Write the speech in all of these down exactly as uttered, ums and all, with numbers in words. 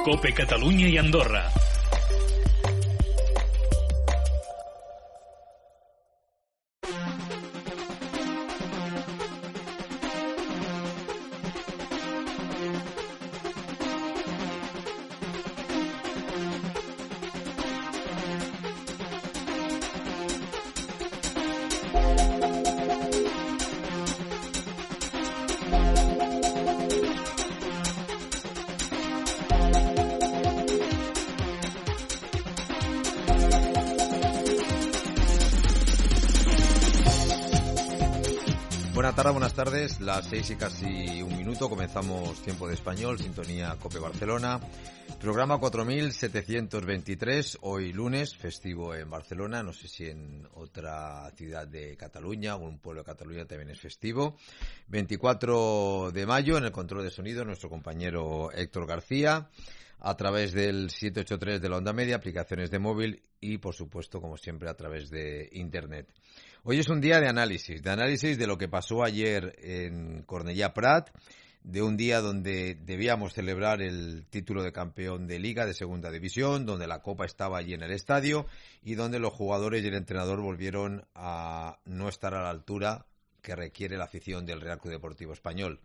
COPE Catalunya i Andorra. Buenas tardes, buenas tardes, las seis y casi un minuto, comenzamos Tiempo de Español, sintonía COPE Barcelona, programa cuatro mil setecientos veintitrés, hoy lunes, festivo en Barcelona, no sé si en otra ciudad de Cataluña o un pueblo de Cataluña también es festivo, veinticuatro de mayo, en el control de sonido nuestro compañero Héctor García, a través del siete ocho tres de la onda media, aplicaciones de móvil y, por supuesto, como siempre, a través de Internet. Hoy es un día de análisis, de análisis de lo que pasó ayer en Cornellà Prat, de un día donde debíamos celebrar el título de campeón de Liga de Segunda División, donde la Copa estaba allí en el estadio y donde los jugadores y el entrenador volvieron a no estar a la altura que requiere la afición del Real Club Deportivo Español.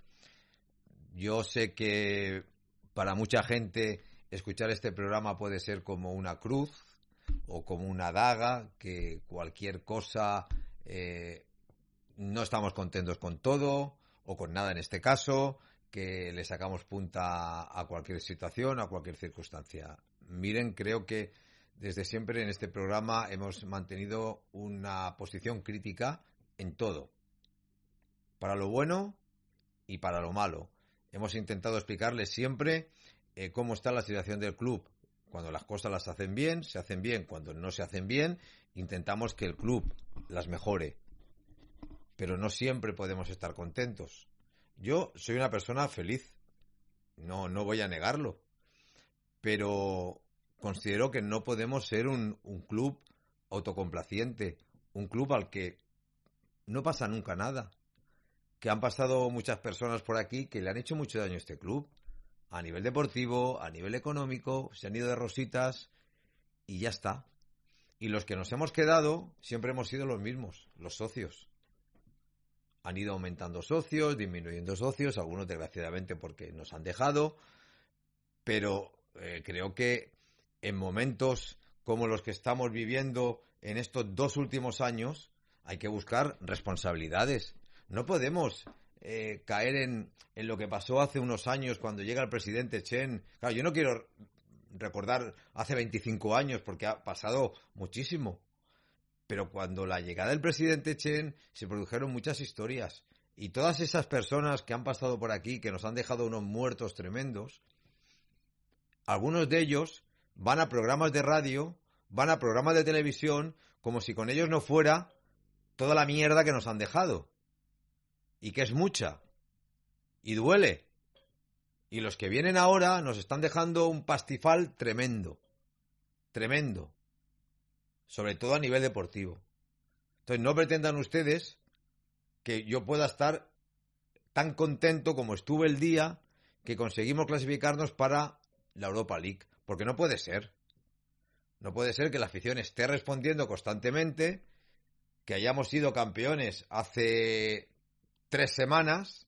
Yo sé que para mucha gente escuchar este programa puede ser como una cruz o como una daga, que cualquier cosa eh, no estamos contentos con todo o con nada en este caso, que le sacamos punta a cualquier situación, a cualquier circunstancia. Miren, creo que desde siempre en este programa hemos mantenido una posición crítica en todo, para lo bueno y para lo malo. Hemos intentado explicarles siempre eh, cómo está la situación del club. Cuando las cosas las hacen bien, se hacen bien. Cuando no se hacen bien, intentamos que el club las mejore. Pero no siempre podemos estar contentos. Yo soy una persona feliz, no, no voy a negarlo. Pero considero que no podemos ser un, un club autocomplaciente, un club al que no pasa nunca nada. Que han pasado muchas personas por aquí que le han hecho mucho daño a este club, a nivel deportivo, a nivel económico, se han ido de rositas y ya está. Y los que nos hemos quedado siempre hemos sido los mismos, los socios. Han ido aumentando socios, disminuyendo socios, algunos desgraciadamente porque nos han dejado, pero eh, creo que en momentos como los que estamos viviendo en estos dos últimos años hay que buscar responsabilidades. No podemos eh, caer en, en lo que pasó hace unos años cuando llega el presidente Chen. Claro, yo no quiero recordar hace veinticinco años porque ha pasado muchísimo. Pero cuando la llegada del presidente Chen se produjeron muchas historias. Y todas esas personas que han pasado por aquí, que nos han dejado unos muertos tremendos, algunos de ellos van a programas de radio, van a programas de televisión, como si con ellos no fuera toda la mierda que nos han dejado. Y que es mucha, y duele. Y los que vienen ahora nos están dejando un pastifal tremendo, tremendo, sobre todo a nivel deportivo. Entonces no pretendan ustedes que yo pueda estar tan contento como estuve el día que conseguimos clasificarnos para la Europa League, porque no puede ser. No puede ser que la afición esté respondiendo constantemente, que hayamos sido campeones hace tres semanas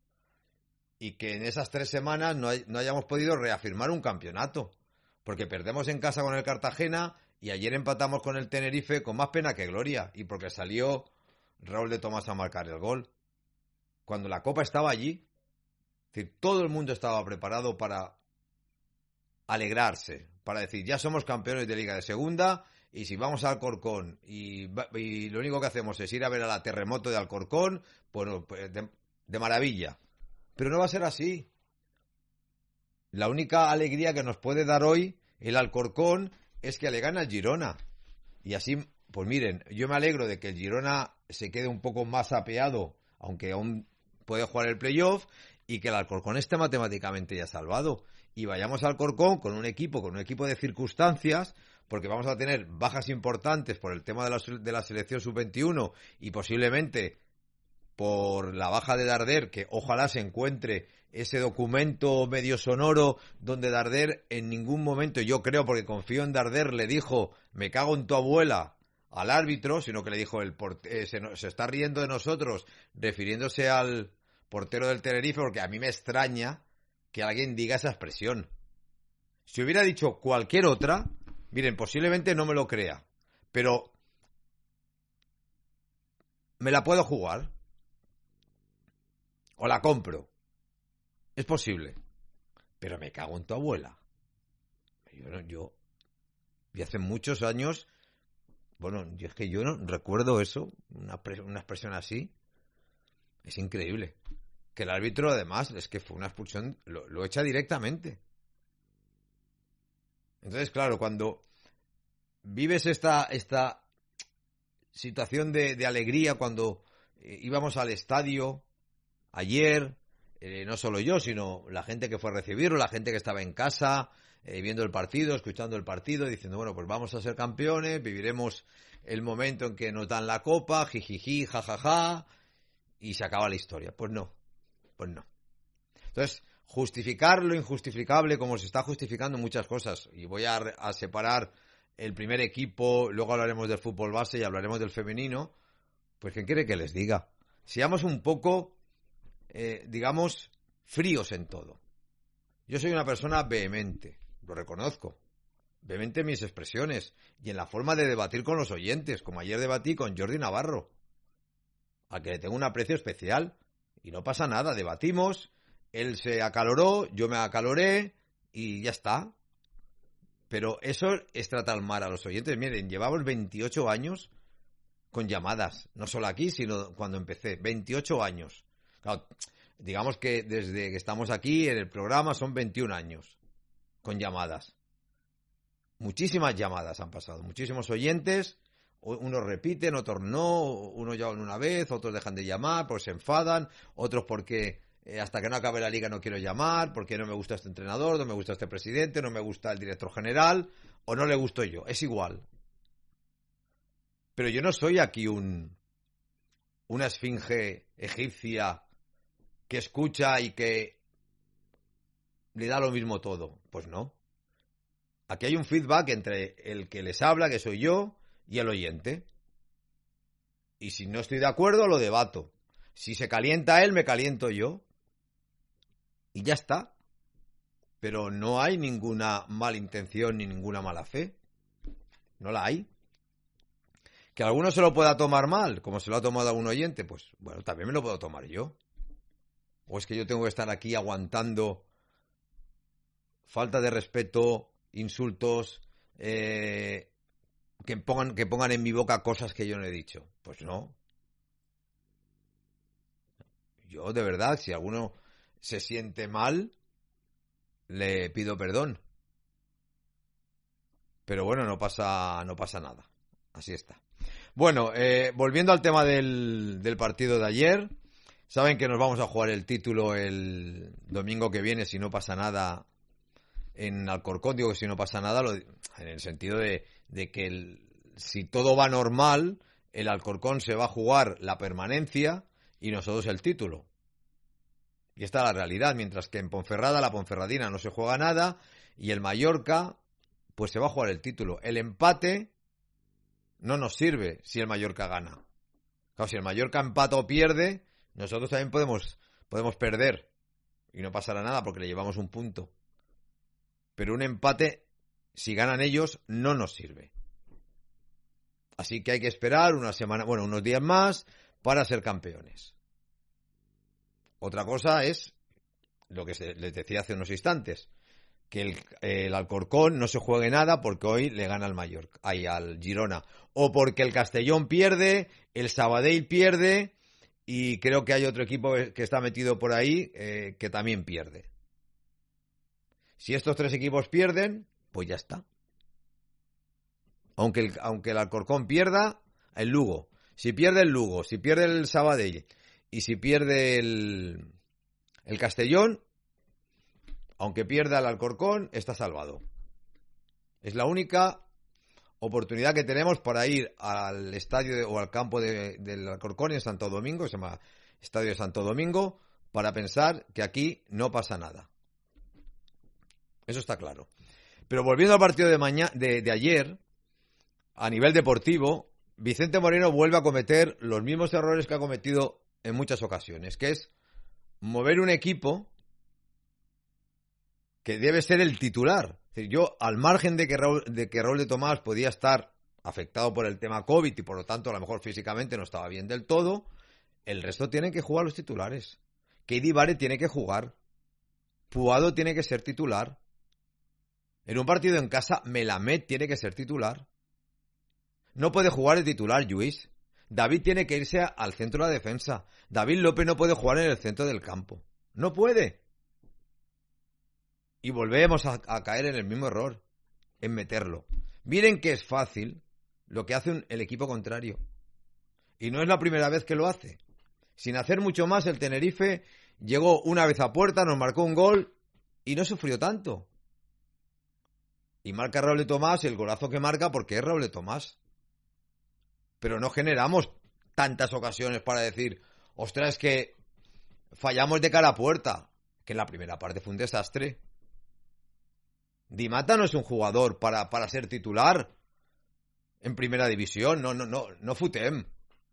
y que en esas tres semanas no, hay, no hayamos podido reafirmar un campeonato, porque perdemos en casa con el Cartagena y ayer empatamos con el Tenerife con más pena que gloria, y porque salió Raúl de Tomás a marcar el gol cuando la Copa estaba allí. Es decir, todo el mundo estaba preparado para alegrarse, para decir ya somos campeones de Liga de Segunda. Y si vamos a Alcorcón y, y lo único que hacemos es ir a ver a la Terremoto de Alcorcón, bueno, pues de, de maravilla. Pero no va a ser así. La única alegría que nos puede dar hoy el Alcorcón es que le gana al Girona. Y así, pues miren, yo me alegro de que el Girona se quede un poco más apeado, aunque aún puede jugar el playoff, y que el Alcorcón esté matemáticamente ya salvado. Y vayamos al Alcorcón con un equipo, con un equipo de circunstancias, porque vamos a tener bajas importantes por el tema de la, de la selección sub veintiuno y posiblemente por la baja de Darder, que ojalá se encuentre ese documento medio sonoro donde Darder en ningún momento, yo creo, porque confío en Darder, le dijo, me cago en tu abuela al árbitro, sino que le dijo, el port- eh, se, no- se está riendo de nosotros, refiriéndose al portero del Tenerife, porque a mí me extraña que alguien diga esa expresión. Si hubiera dicho cualquier otra, miren, posiblemente no me lo crea, pero me la puedo jugar o la compro. Es posible, pero me cago en tu abuela. Yo, no- yo, y hace muchos años, bueno, yo es que yo no recuerdo eso, una, pre- una expresión así. Es increíble. Que el árbitro, además, es que fue una expulsión, lo, lo echa directamente. Entonces, claro, cuando vives esta, esta situación de, de alegría, cuando eh, íbamos al estadio ayer, eh, no solo yo, sino la gente que fue a recibirlo, la gente que estaba en casa, eh, viendo el partido, escuchando el partido, diciendo, bueno, pues vamos a ser campeones, viviremos el momento en que nos dan la copa, jijiji, jajaja, y se acaba la historia. Pues no, pues no. Entonces, justificar lo injustificable como se está justificando muchas cosas, y voy a, a separar el primer equipo, luego hablaremos del fútbol base y hablaremos del femenino, pues ¿qué quiere que les diga? Seamos un poco, eh, digamos, fríos en todo. Yo soy una persona vehemente, lo reconozco, vehemente en mis expresiones y en la forma de debatir con los oyentes, como ayer debatí con Jordi Navarro, al que le tengo un aprecio especial, y no pasa nada, debatimos, él se acaloró, yo me acaloré y ya está. Pero eso es tratar mal a los oyentes. Miren, llevamos veintiocho años con llamadas, no solo aquí, sino cuando empecé, veintiocho años. Claro, digamos que desde que estamos aquí en el programa son veintiún años con llamadas. Muchísimas llamadas han pasado, muchísimos oyentes, unos repiten, otros no, unos llaman una vez, otros dejan de llamar, porque se enfadan, otros porque eh, hasta que no acabe la liga no quiero llamar, porque no me gusta este entrenador, no me gusta este presidente, no me gusta el director general, o no le gusto yo, es igual. Pero yo no soy aquí un una esfinge egipcia que escucha y que le da lo mismo todo. Pues no. Aquí hay un feedback entre el que les habla, que soy yo, y el oyente. Y si no estoy de acuerdo, lo debato. Si se calienta él, me caliento yo. Y ya está. Pero no hay ninguna mala intención ni ninguna mala fe. No la hay. Que alguno se lo pueda tomar mal, como se lo ha tomado algún oyente, pues bueno, también me lo puedo tomar yo. O es que yo tengo que estar aquí aguantando falta de respeto, insultos, eh, que pongan, que pongan en mi boca cosas que yo no he dicho. Pues no. Yo, de verdad, si alguno se siente mal, le pido perdón. Pero bueno, no pasa, no pasa nada. Así está. Bueno, eh, volviendo al tema del, del partido de ayer, saben que nos vamos a jugar el título el domingo que viene si no pasa nada en Alcorcón. Digo que si no pasa nada lo, en el sentido de, de que el, si todo va normal, el Alcorcón se va a jugar la permanencia y nosotros el título. Y esta es la realidad, mientras que en Ponferrada, la Ponferradina no se juega nada y el Mallorca pues se va a jugar el título. El empate no nos sirve si el Mallorca gana. Claro, si el Mallorca empata o pierde, nosotros también podemos, podemos perder. Y no pasará nada porque le llevamos un punto. Pero un empate, si ganan ellos, no nos sirve. Así que hay que esperar una semana, bueno, unos días más para ser campeones. Otra cosa es lo que se, les decía hace unos instantes. Que el, el Alcorcón no se juegue nada porque hoy le gana al Mallorca, ay, al Girona, o porque el Castellón pierde, el Sabadell pierde y creo que hay otro equipo que está metido por ahí eh, que también pierde. Si estos tres equipos pierden, pues ya está. Aunque el, aunque el Alcorcón pierda, el Lugo. Si pierde el Lugo, si pierde el Sabadell y si pierde el, el Castellón, aunque pierda el Alcorcón, está salvado. Es la única oportunidad que tenemos para ir al estadio de, o al campo de, del Alcorcón en Santo Domingo, que se llama Estadio de Santo Domingo, para pensar que aquí no pasa nada. Eso está claro. Pero volviendo al partido de, mañana, de, de ayer, a nivel deportivo, Vicente Moreno vuelve a cometer los mismos errores que ha cometido en muchas ocasiones, que es mover un equipo que debe ser el titular. Es decir, yo, al margen de que, Raúl, de que Raúl de Tomás podía estar afectado por el tema COVID y por lo tanto a lo mejor físicamente no estaba bien del todo, el resto tienen que jugar los titulares. Keidi Bare tiene que jugar. Puado tiene que ser titular. En un partido en casa, Melamed tiene que ser titular. No puede jugar el titular Lluís. David tiene que irse al centro de la defensa. David López no puede jugar en el centro del campo. No puede. Y volvemos a, a caer en el mismo error, en meterlo. Miren que es fácil lo que hace un, el equipo contrario. Y no es la primera vez que lo hace. Sin hacer mucho más, el Tenerife llegó una vez a puerta, nos marcó un gol y no sufrió tanto. Y marca Raúl de Tomás, y el golazo que marca porque es Raúl de Tomás. Pero no generamos tantas ocasiones para decir, ostras, es que fallamos de cara a puerta. Que en la primera parte fue un desastre. Di Mata no es un jugador para, para ser titular en primera división. No, no, no, no futem.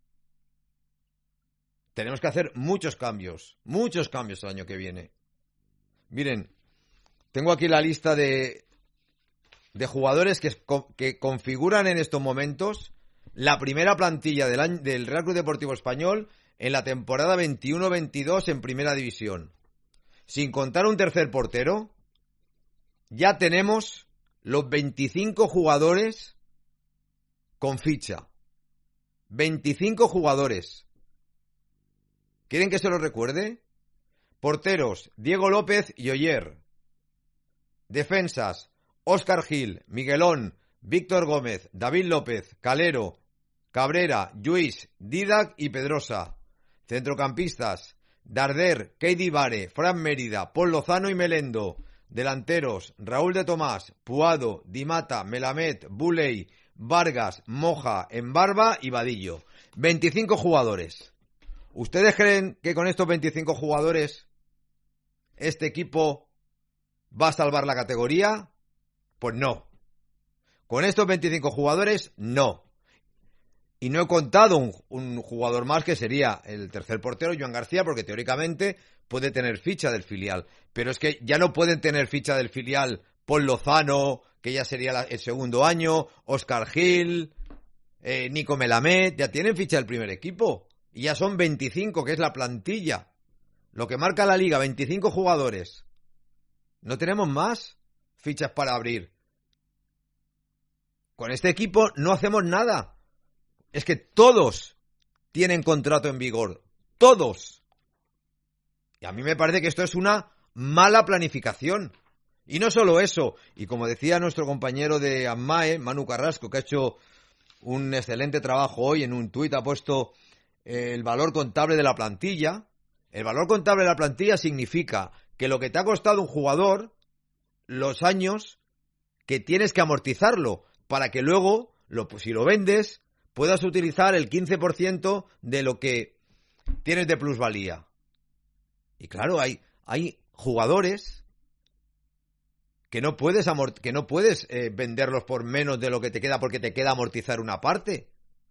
Tenemos que hacer muchos cambios, muchos cambios el año que viene. Miren, tengo aquí la lista de, de jugadores que, que configuran en estos momentos la primera plantilla del, año, del Real Club Deportivo Español en la temporada veintiuno veintidós en primera división. Sin contar un tercer portero, ya tenemos los veinticinco jugadores con ficha. veinticinco jugadores. ¿Quieren que se los recuerde? Porteros, Diego López y Oyer. Defensas, Óscar Gil, Miguelón, Víctor Gómez, David López, Calero, Cabrera, Lluís, Didac y Pedrosa. Centrocampistas, Darder, Keidi Bare, Fran Mérida, Paul Lozano y Melendo. Delanteros, Raúl de Tomás, Puado, Di Mata, Melamed, Buley, Vargas, Moja, Embarba y Vadillo. veinticinco jugadores. ¿Ustedes creen que con estos veinticinco jugadores este equipo va a salvar la categoría? Pues no. Con estos veinticinco jugadores, no. Y no he contado un, un jugador más que sería el tercer portero, Joan García, porque teóricamente puede tener ficha del filial. Pero es que ya no pueden tener ficha del filial Paul Lozano, que ya sería la, el segundo año, Óscar Gil, eh, Nico Melamed, ya tienen ficha del primer equipo. Y ya son veinticinco, que es la plantilla. Lo que marca la liga, veinticinco jugadores. No tenemos más fichas para abrir. Con este equipo no hacemos nada. Es que todos tienen contrato en vigor. Todos. Y a mí me parece que esto es una mala planificación. Y no solo eso. Y como decía nuestro compañero de AMAE, Manu Carrasco, que ha hecho un excelente trabajo hoy en un tuit, ha puesto el valor contable de la plantilla. El valor contable de la plantilla significa que lo que te ha costado un jugador, los años que tienes que amortizarlo, para que luego, lo, si lo vendes, puedas utilizar el quince por ciento de lo que tienes de plusvalía. Y claro, hay, hay jugadores que no puedes, amort- que no puedes eh, venderlos por menos de lo que te queda porque te queda amortizar una parte.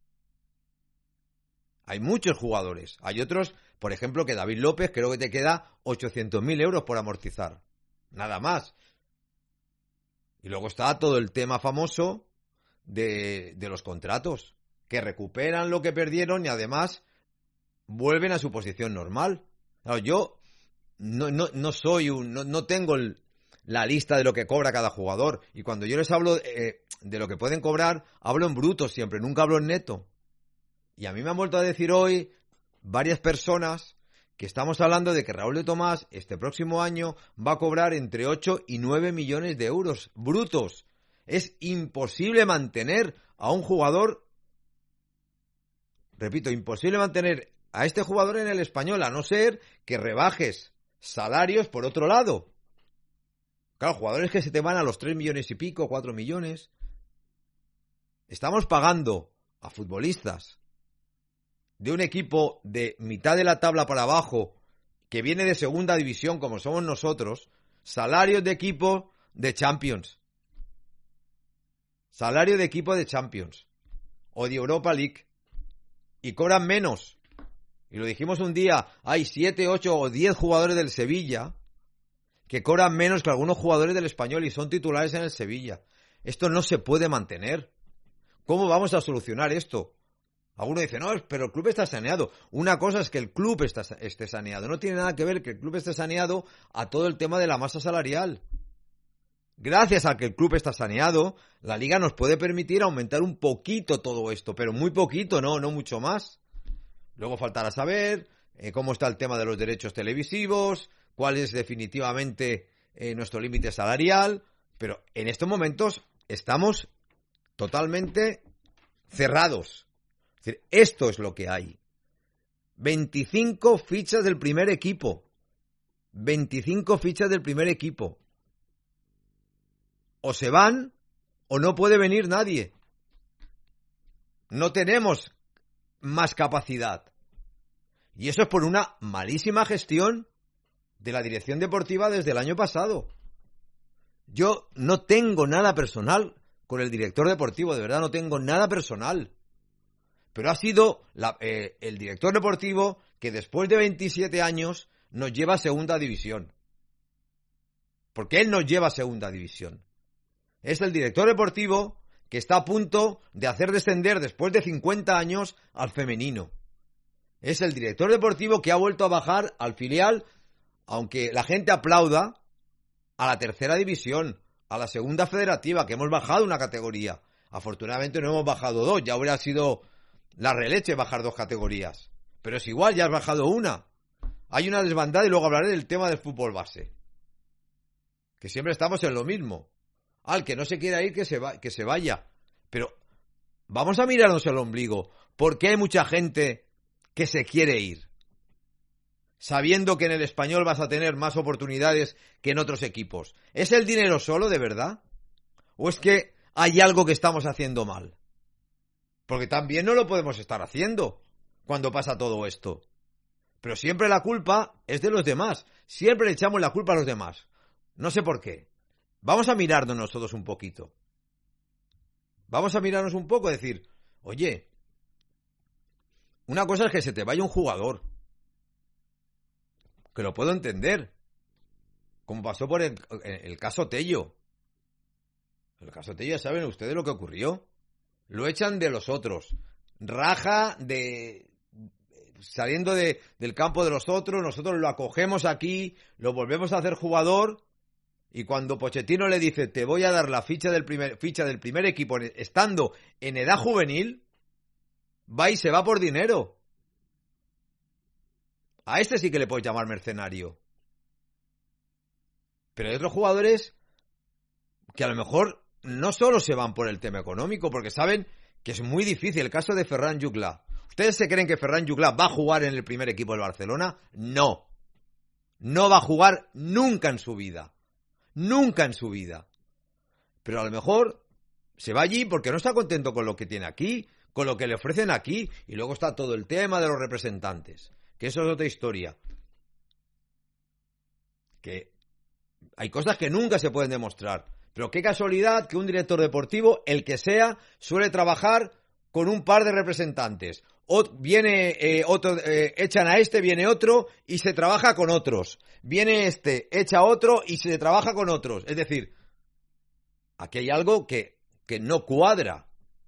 Hay muchos jugadores. Hay otros, por ejemplo, que David López, creo que te queda ochocientos mil euros por amortizar. Nada más. Y luego está todo el tema famoso de, de los contratos, que recuperan lo que perdieron y además vuelven a su posición normal. Claro, yo no, no, no soy un, no, no tengo el, la lista de lo que cobra cada jugador. Y cuando yo les hablo eh, de lo que pueden cobrar, hablo en bruto siempre, nunca hablo en neto. Y a mí me han vuelto a decir hoy varias personas que estamos hablando de que Raúl de Tomás este próximo año va a cobrar entre ocho y nueve millones de euros brutos. Es imposible mantener a un jugador, repito, imposible mantener a este jugador en el Español, a no ser que rebajes salarios por otro lado. Claro, jugadores que se te van a los tres millones y pico, cuatro millones. Estamos pagando a futbolistas de un equipo de mitad de la tabla para abajo, que viene de segunda división como somos nosotros, salarios de equipo de Champions. Salario de equipo de Champions. O de Europa League. Y cobran menos. Y lo dijimos un día, hay siete, ocho o diez jugadores del Sevilla que cobran menos que algunos jugadores del Español y son titulares en el Sevilla. Esto no se puede mantener. ¿Cómo vamos a solucionar esto? Alguno dice, no, pero el club está saneado. Una cosa es que el club está, esté saneado. No tiene nada que ver que el club esté saneado a todo el tema de la masa salarial. Gracias a que el club está saneado, la Liga nos puede permitir aumentar un poquito todo esto, pero muy poquito, no, no mucho más. Luego faltará saber eh, cómo está el tema de los derechos televisivos, cuál es definitivamente eh, nuestro límite salarial, pero en estos momentos estamos totalmente cerrados. Es decir, esto es lo que hay. veinticinco fichas del primer equipo. veinticinco fichas del primer equipo. O se van o no puede venir nadie. No tenemos más capacidad. Y eso es por una malísima gestión de la dirección deportiva desde el año pasado. Yo no tengo nada personal con el director deportivo, de verdad no tengo nada personal. Pero ha sido la, eh, el director deportivo que después de veintisiete años nos lleva a segunda división. Porque él nos lleva a segunda división. Es el director deportivo que está a punto de hacer descender después de cincuenta años al femenino. Es el director deportivo que ha vuelto a bajar al filial, aunque la gente aplauda, a la tercera división, a la segunda federativa, que hemos bajado una categoría. Afortunadamente no hemos bajado dos, ya hubiera sido la releche bajar dos categorías. Pero es igual, ya has bajado una. Hay una desbandada y luego hablaré del tema del fútbol base. Que siempre estamos en lo mismo. Al que no se quiera ir, que se, va, que se vaya. Pero vamos a mirarnos el ombligo. ¿Por qué hay mucha gente que se quiere ir? Sabiendo que en el Español vas a tener más oportunidades que en otros equipos. ¿Es el dinero solo, de verdad? ¿O es que hay algo que estamos haciendo mal? Porque también no lo podemos estar haciendo cuando pasa todo esto. Pero siempre la culpa es de los demás. Siempre le echamos la culpa a los demás. No sé por qué. Vamos a mirarnos nosotros un poquito. Vamos a mirarnos un poco y decir, oye, una cosa es que se te vaya un jugador. Que lo puedo entender. Como pasó por el, el caso Tello. El caso Tello, ya saben ustedes lo que ocurrió. Lo echan de los otros. Raja de... saliendo de, del campo de los otros, nosotros lo acogemos aquí, lo volvemos a hacer jugador, y cuando Pochettino le dice, te voy a dar la ficha del primer, ficha del primer equipo estando en edad juvenil, va y se va por dinero. A este sí que le puedes llamar mercenario. Pero hay otros jugadores que a lo mejor no solo se van por el tema económico, porque saben que es muy difícil. El caso de Ferran Juclà. ¿Ustedes se creen que Ferran Juclà va a jugar en el primer equipo del Barcelona? No. No va a jugar nunca en su vida. Nunca en su vida. Pero a lo mejor se va allí porque no está contento con lo que tiene aquí, con lo que le ofrecen aquí. Y luego está todo el tema de los representantes. Que eso es otra historia. Que hay cosas que nunca se pueden demostrar. Pero qué casualidad que un director deportivo, el que sea, suele trabajar con un par de representantes. O viene eh, otro, eh, echan a este, viene otro y se trabaja con otros. Viene este, echa otro y se trabaja con otros. Es decir, aquí hay algo que, que no cuadra.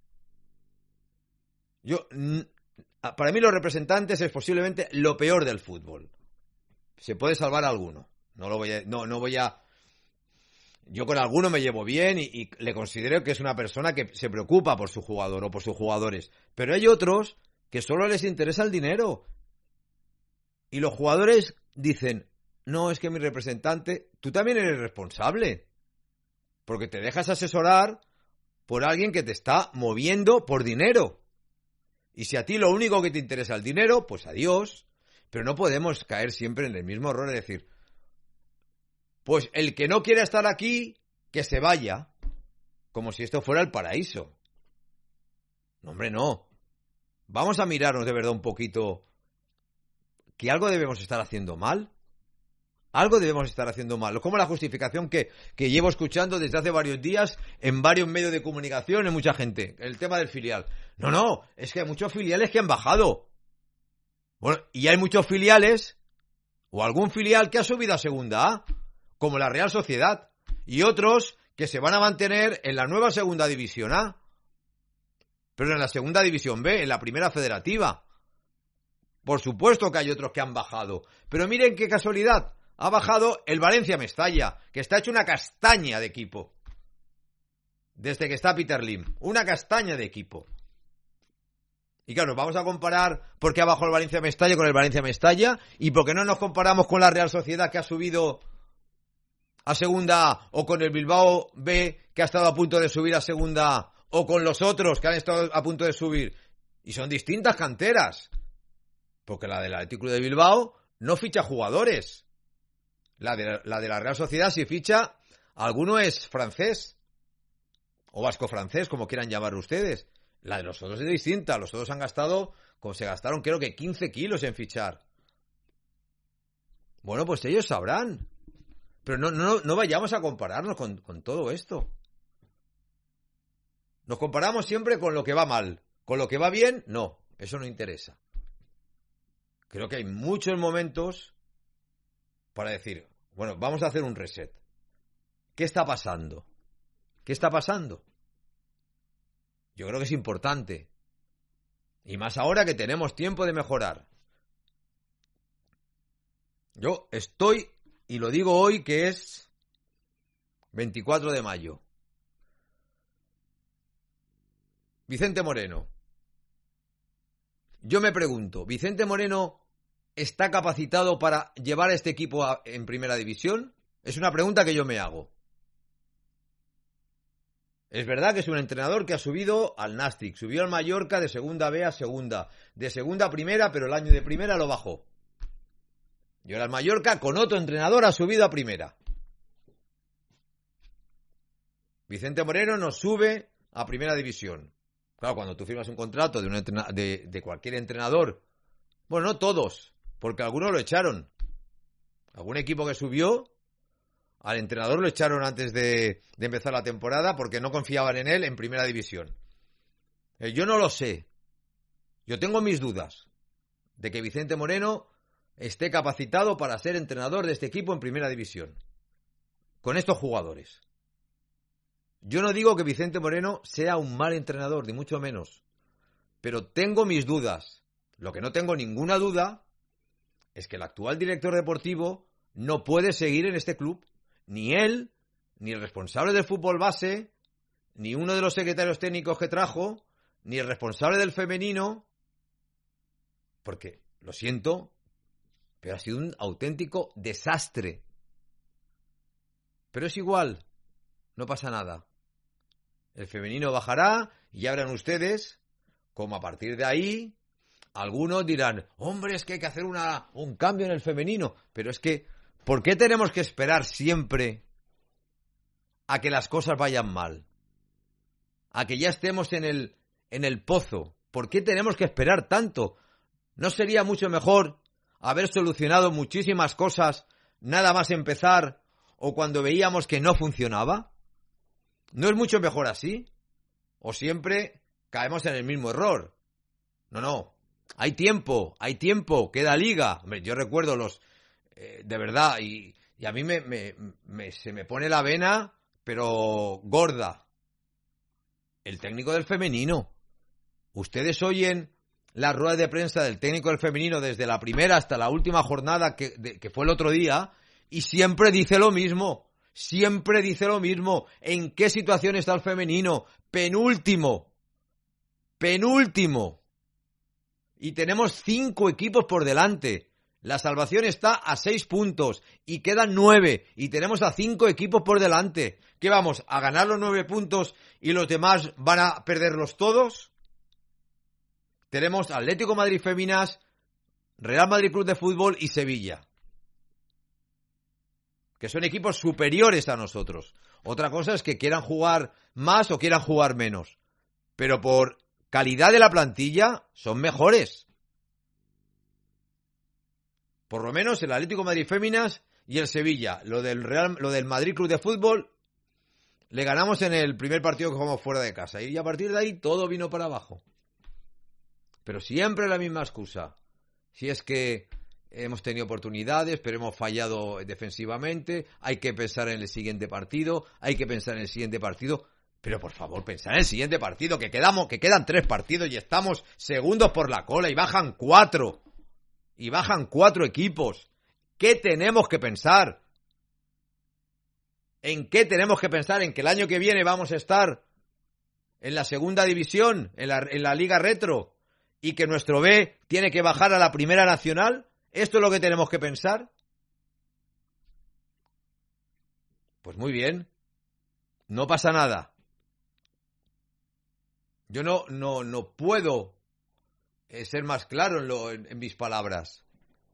Yo, para mí los representantes es posiblemente lo peor del fútbol. Se puede salvar alguno. No lo voy a, no, no voy a. Yo con alguno me llevo bien y, y le considero que es una persona que se preocupa por su jugador o por sus jugadores. Pero hay otros que solo les interesa el dinero. Y los jugadores dicen, no, es que mi representante, tú también eres responsable. Porque te dejas asesorar por alguien que te está moviendo por dinero. Y si a ti lo único que te interesa es el dinero, pues adiós. Pero no podemos caer siempre en el mismo error de decir, pues el que no quiera estar aquí, que se vaya. Como si esto fuera el paraíso. No, hombre, no. Vamos a mirarnos de verdad un poquito que algo debemos estar haciendo mal. Algo debemos estar haciendo mal. Como la justificación que, que llevo escuchando desde hace varios días en varios medios de comunicación, en mucha gente. El tema del filial. No, no, es que hay muchos filiales que han bajado. Bueno, y hay muchos filiales, o algún filial que ha subido a Segunda A, como la Real Sociedad, y otros que se van a mantener en la nueva Segunda División A, pero en la Segunda División B, en la Primera Federativa. Por supuesto que hay otros que han bajado, pero miren qué casualidad. Ha bajado el Valencia Mestalla, que está hecho una castaña de equipo. Desde que está Peter Lim. Una castaña de equipo. Y claro, vamos a comparar por qué ha bajado el Valencia Mestalla con el Valencia Mestalla y por qué no nos comparamos con la Real Sociedad, que ha subido a Segunda A, o con el Bilbao B, que ha estado a punto de subir a Segunda A, o con los otros que han estado a punto de subir. Y son distintas canteras. Porque la del Athletic Club de Bilbao no ficha jugadores. La de, la de la Real Sociedad, si ficha, alguno es francés o vasco-francés, como quieran llamar ustedes. La de los otros es distinta. Los otros han gastado, como se gastaron, creo que quince kilos en fichar. Bueno, pues ellos sabrán. Pero no, no, no vayamos a compararnos con, con todo esto. Nos comparamos siempre con lo que va mal. Con lo que va bien, no. Eso no interesa. Creo que hay muchos momentos para decir, bueno, vamos a hacer un reset. ¿Qué está pasando? ¿Qué está pasando? Yo creo que es importante. Y más ahora que tenemos tiempo de mejorar. Yo estoy, y lo digo hoy, que es veinticuatro de mayo. Vicente Moreno. Yo me pregunto, ¿Vicente Moreno está capacitado para llevar a este equipo a, en primera división? Es una pregunta que yo me hago. Es verdad que es un entrenador que ha subido al Nàstic, subió al Mallorca de segunda B a segunda, de segunda a primera, pero el año de primera lo bajó. Y ahora el Mallorca con otro entrenador ha subido a primera. Vicente Moreno nos sube a primera división. Claro, cuando tú firmas un contrato de, un entrena- de, de cualquier entrenador, bueno, no todos, porque algunos lo echaron. Algún equipo que subió, al entrenador lo echaron antes de, de empezar la temporada porque no confiaban en él en primera división. Eh, yo no lo sé. Yo tengo mis dudas de que Vicente Moreno esté capacitado para ser entrenador de este equipo en primera división. Con estos jugadores. Yo no digo que Vicente Moreno sea un mal entrenador, ni mucho menos. Pero tengo mis dudas. Lo que no tengo ninguna duda es que el actual director deportivo no puede seguir en este club. Ni él, ni el responsable del fútbol base, ni uno de los secretarios técnicos que trajo, ni el responsable del femenino. Porque, lo siento, pero ha sido un auténtico desastre. Pero es igual, no pasa nada. El femenino bajará y ya verán ustedes como a partir de ahí algunos dirán, hombre, es que hay que hacer una, un cambio en el femenino. Pero es que, ¿por qué tenemos que esperar siempre a que las cosas vayan mal? A que ya estemos en el, en el pozo. ¿Por qué tenemos que esperar tanto? ¿No sería mucho mejor haber solucionado muchísimas cosas nada más empezar o cuando veíamos que no funcionaba? ¿No es mucho mejor así? ¿O siempre caemos en el mismo error? No, no. Hay tiempo, hay tiempo, queda liga. Hombre, yo recuerdo los... Eh, de verdad, y, y a mí me, me, me, se me pone la vena, pero gorda. El técnico del femenino. Ustedes oyen la rueda de prensa del técnico del femenino desde la primera hasta la última jornada que, de, que fue el otro día, y siempre dice lo mismo. Siempre dice lo mismo. ¿En qué situación está el femenino? Penúltimo. Penúltimo. Y tenemos cinco equipos por delante. La salvación está a seis puntos. Y quedan nueve. Y tenemos a cinco equipos por delante. ¿Qué vamos? ¿A ganar los nueve puntos y los demás van a perderlos todos? Tenemos Atlético Madrid Féminas, Real Madrid Club de Fútbol y Sevilla. Que son equipos superiores a nosotros. Otra cosa es que quieran jugar más o quieran jugar menos. Pero por calidad de la plantilla, son mejores. Por lo menos el Atlético de Madrid Féminas y el Sevilla. Lo del Real, lo del Madrid Club de Fútbol, le ganamos en el primer partido que jugamos fuera de casa. Y a partir de ahí todo vino para abajo. Pero siempre la misma excusa. Si es que hemos tenido oportunidades, pero hemos fallado defensivamente, hay que pensar en el siguiente partido, hay que pensar en el siguiente partido. Pero por favor, pensar en el siguiente partido, que quedamos, que quedan tres partidos y estamos segundos por la cola y bajan cuatro. Y bajan cuatro equipos. ¿Qué tenemos que pensar? ¿En qué tenemos que pensar? ¿En que el año que viene vamos a estar en la segunda división, en la, en la Liga Retro, y que nuestro B tiene que bajar a la Primera Nacional? ¿Esto es lo que tenemos que pensar? Pues muy bien. No pasa nada. Yo no, no, no puedo eh, ser más claro en, lo, en, en mis palabras.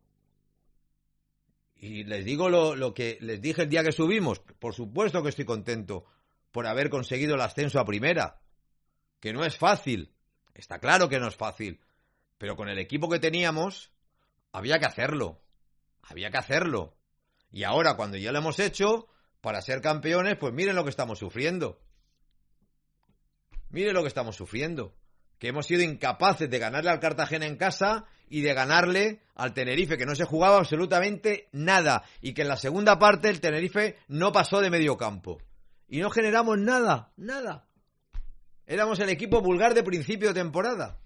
Y les digo lo, lo que les dije el día que subimos. Por supuesto que estoy contento por haber conseguido el ascenso a primera. Que no es fácil. Está claro que no es fácil. Pero con el equipo que teníamos, había que hacerlo. Había que hacerlo. Y ahora, cuando ya lo hemos hecho, para ser campeones, pues miren lo que estamos sufriendo. Miren lo que estamos sufriendo. Que hemos sido incapaces de ganarle al Cartagena en casa y de ganarle al Tenerife, que no se jugaba absolutamente nada. Y que en la segunda parte el Tenerife no pasó de medio campo. Y no generamos nada, nada. Éramos el equipo vulgar de principio de temporada.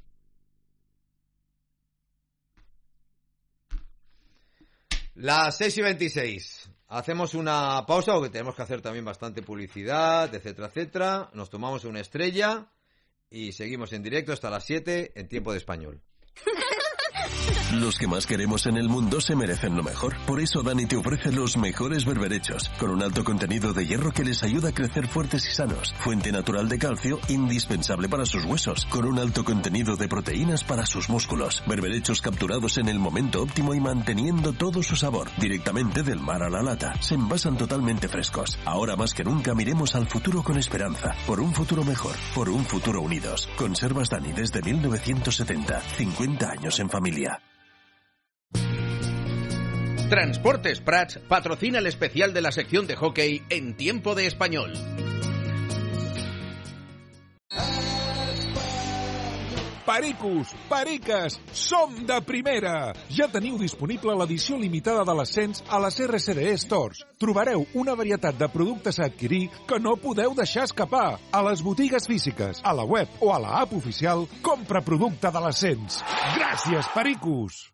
Las seis y veintiséis. Hacemos una pausa porque tenemos que hacer también bastante publicidad, etcétera, etcétera. Nos tomamos una estrella y seguimos en directo hasta las siete en tiempo de español. Los que más queremos en el mundo se merecen lo mejor. Por eso Dani te ofrece los mejores berberechos, con un alto contenido de hierro que les ayuda a crecer fuertes y sanos. Fuente natural de calcio, indispensable para sus huesos, con un alto contenido de proteínas para sus músculos. Berberechos capturados en el momento óptimo y manteniendo todo su sabor. Directamente del mar a la lata. Se envasan totalmente frescos. Ahora más que nunca miremos al futuro con esperanza. Por un futuro mejor. Por un futuro unidos. Conservas Dani desde mil novecientos setenta. cincuenta años en familia. Transportes Prats patrocina el especial de la sección de hockey en tiempo de español. Pericos, periques, som de primera! Ja teniu disponible l'edició limitada de l'ascens a les R C D E Stores. Trobareu una varietat de productes a adquirir que no podeu deixar escapar. A les botigues físiques, a la web o a la app oficial, compra producte de l'ascens. Gràcies, pericos!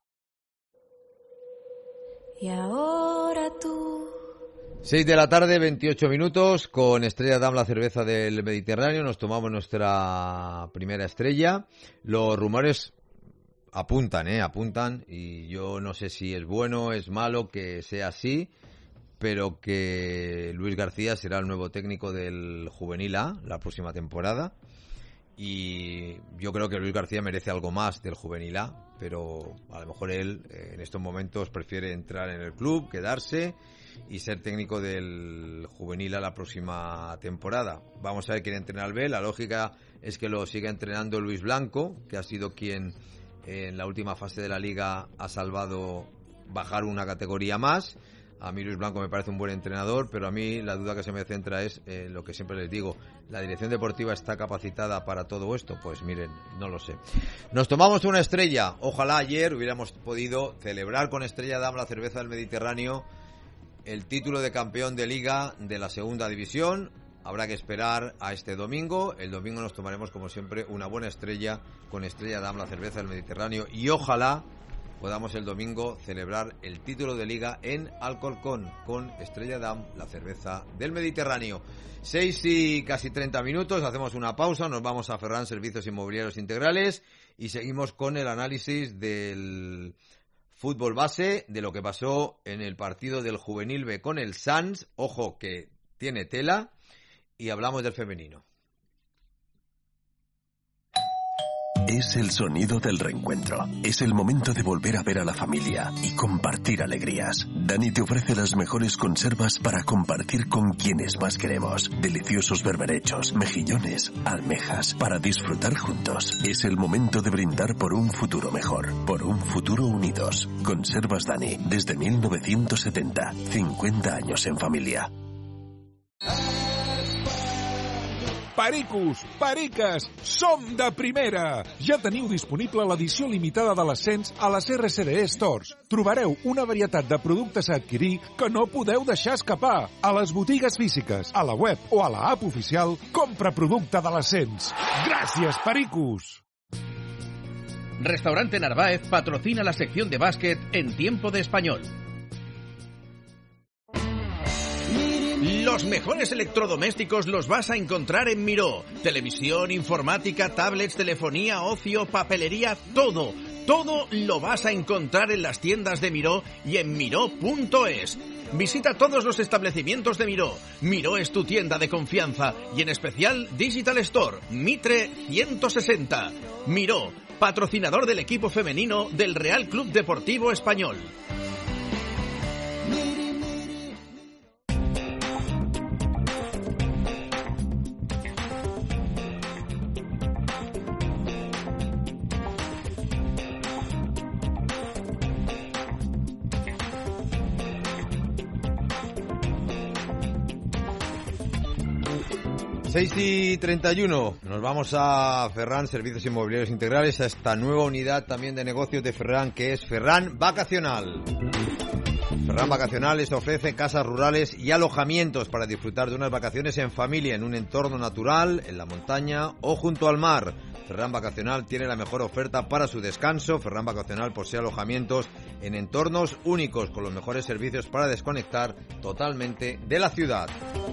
Y ahora tú. seis de la tarde, veintiocho minutos, con Estrella Damm, la cerveza del Mediterráneo. Nos tomamos nuestra primera estrella. Los rumores apuntan, ¿eh? Apuntan, y yo no sé si es bueno, es malo que sea así, pero que Luis García será el nuevo técnico del Juvenil A la próxima temporada. Y yo creo que Luis García merece algo más del Juvenil A, pero a lo mejor él eh, en estos momentos prefiere entrar en el club, quedarse y ser técnico del Juvenil A la próxima temporada. Vamos a ver quién entrena al B. La lógica es que lo siga entrenando Luis Blanco, que ha sido quien eh, en la última fase de la Liga ha salvado bajar una categoría más. A mí Luis Blanco me parece un buen entrenador, pero a mí la duda que se me centra es eh, lo que siempre les digo. ¿La dirección deportiva está capacitada para todo esto? Pues miren, no lo sé. Nos tomamos una estrella. Ojalá ayer hubiéramos podido celebrar con Estrella Damm, la cerveza del Mediterráneo, el título de campeón de Liga de la segunda división. Habrá que esperar a este domingo. El domingo nos tomaremos, como siempre, una buena estrella con Estrella Damm, la cerveza del Mediterráneo. Y ojalá podamos el domingo celebrar el título de Liga en Alcorcón con Estrella Damm, la cerveza del Mediterráneo. Seis y casi treinta minutos, hacemos una pausa, nos vamos a Ferran Servicios Inmobiliarios Integrales y seguimos con el análisis del fútbol base, de lo que pasó en el partido del Juvenil B con el Sants. Ojo que tiene tela, y hablamos del femenino. Es el sonido del reencuentro. Es el momento de volver a ver a la familia y compartir alegrías. Dani te ofrece las mejores conservas para compartir con quienes más queremos. Deliciosos berberechos, mejillones, almejas, para disfrutar juntos. Es el momento de brindar por un futuro mejor, por un futuro unidos. Conservas Dani, desde mil novecientos setenta. cincuenta años en familia. Pericos, periques, som de primera! Ja teniu disponible l'edició limitada de l'Ascens a les erre ce de e Stores. Trobareu una varietat de productes a adquirir que no podeu deixar escapar. A les botigues físiques, a la web o a la app oficial, compra producte de l'Ascens. Gràcies, pericos! Restaurante Narváez patrocina la sección de básquet en Tiempo de Español. Los mejores electrodomésticos los vas a encontrar en Miró. Televisión, informática, tablets, telefonía, ocio, papelería, todo. Todo lo vas a encontrar en las tiendas de Miró y en miró punto es. Visita todos los establecimientos de Miró. Miró es tu tienda de confianza y en especial Digital Store, Mitre ciento sesenta. Miró, patrocinador del equipo femenino del Real Club Deportivo Español. seis y treinta y uno, nos vamos a Ferran Servicios Inmobiliarios Integrales, a esta nueva unidad también de negocios de Ferran, que es Ferran Vacacional. Ferran Vacacional les ofrece casas rurales y alojamientos para disfrutar de unas vacaciones en familia, en un entorno natural, en la montaña o junto al mar. Ferran Vacacional tiene la mejor oferta para su descanso. Ferran Vacacional posee alojamientos en entornos únicos, con los mejores servicios para desconectar totalmente de la ciudad.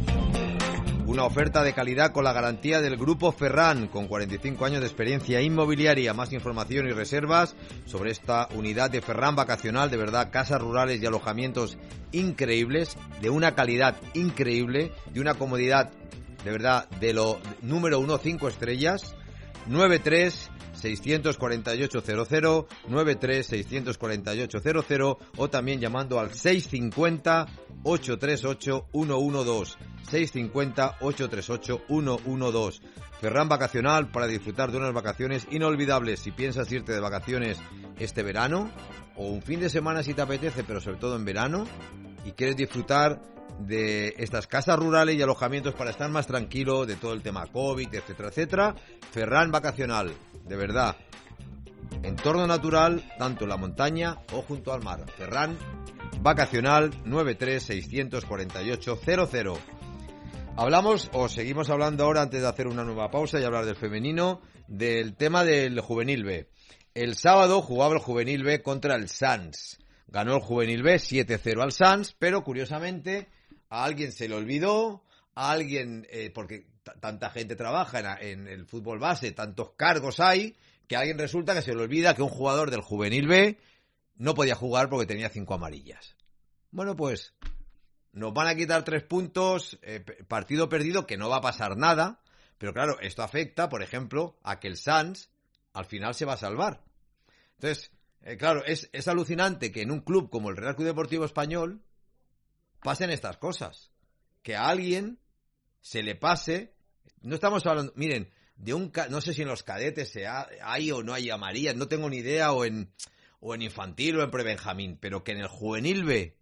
Una oferta de calidad con la garantía del Grupo Ferran, con cuarenta y cinco años de experiencia inmobiliaria. Más información y reservas sobre esta unidad de Ferran Vacacional. De verdad, casas rurales y alojamientos increíbles, de una calidad increíble, de una comodidad, de verdad, de lo número uno, cinco estrellas. nueve tres seis cuatro ocho cero cero, nueve tres seis cuatro ocho cero cero, o también llamando al seis cinco cero ocho tres ocho uno uno dos, seis cinco cero ocho tres ocho uno uno dos. Ferran Vacacional, para disfrutar de unas vacaciones inolvidables. Si piensas irte de vacaciones este verano, o un fin de semana si te apetece, pero sobre todo en verano, y quieres disfrutar de estas casas rurales y alojamientos para estar más tranquilo de todo el tema COVID, etcétera, etcétera, Ferran Vacacional, de verdad, entorno natural, tanto en la montaña o junto al mar. Ferran Vacacional, nueve tres seis cuatro ocho cero cero. Hablamos, o seguimos hablando ahora, antes de hacer una nueva pausa y hablar del femenino, del tema del Juvenil B. El sábado jugaba el Juvenil B contra el Sants. Ganó el Juvenil B siete cero al Sants, pero curiosamente a alguien se le olvidó, a alguien, eh, porque t- tanta gente trabaja en, en el fútbol base, tantos cargos hay, que a alguien resulta que se le olvida que un jugador del Juvenil B no podía jugar porque tenía cinco amarillas. Bueno, pues nos van a quitar tres puntos, eh, partido perdido, que no va a pasar nada, pero claro, esto afecta, por ejemplo, a que el Sants al final se va a salvar. Entonces, eh, claro, es, es alucinante que en un club como el Real Club Deportivo Español pasen estas cosas, que a alguien se le pase. No estamos hablando, miren, de un, no sé si en los cadetes se ha, hay o no hay amarillas, no tengo ni idea, o en o en infantil o en prebenjamín, pero que en el Juvenil B,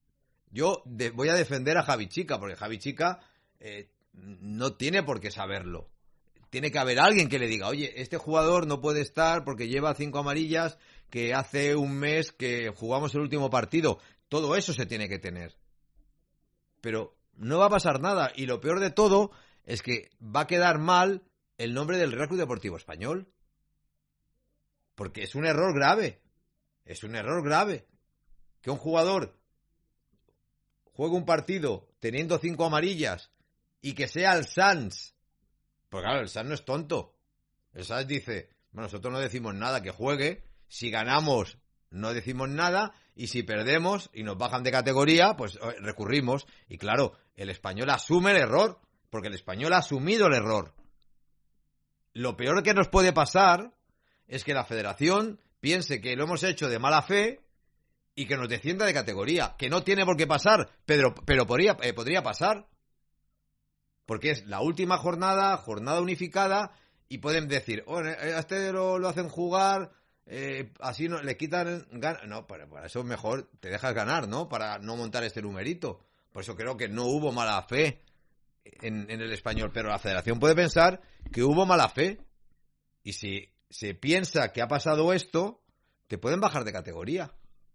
yo de, voy a defender a Javi Chica, porque Javi Chica eh, no tiene por qué saberlo. Tiene que haber alguien que le diga, oye, este jugador no puede estar porque lleva cinco amarillas, que hace un mes que jugamos el último partido. Todo eso se tiene que tener. Pero no va a pasar nada, y lo peor de todo es que va a quedar mal el nombre del Real Club Deportivo Español, porque es un error grave, es un error grave que un jugador juegue un partido teniendo cinco amarillas y que sea el Sants, porque claro, el Sants no es tonto, el Sants dice, bueno, nosotros no decimos nada, que juegue, si ganamos no decimos nada, y si perdemos y nos bajan de categoría, pues recurrimos. Y claro, el Español asume el error, porque el Español ha asumido el error. Lo peor que nos puede pasar es que la federación piense que lo hemos hecho de mala fe y que nos descienda de categoría, que no tiene por qué pasar, pero, pero podría, eh, podría pasar. Porque es la última jornada, jornada unificada, y pueden decir, oh, a este lo, lo hacen jugar, eh, así no, le quitan ganas. No, para, para eso mejor te dejas ganar, ¿no? Para no montar este numerito. Por eso creo que no hubo mala fe en, en el Español, pero la federación puede pensar que hubo mala fe. Y si se piensa que ha pasado esto, te pueden bajar de categoría.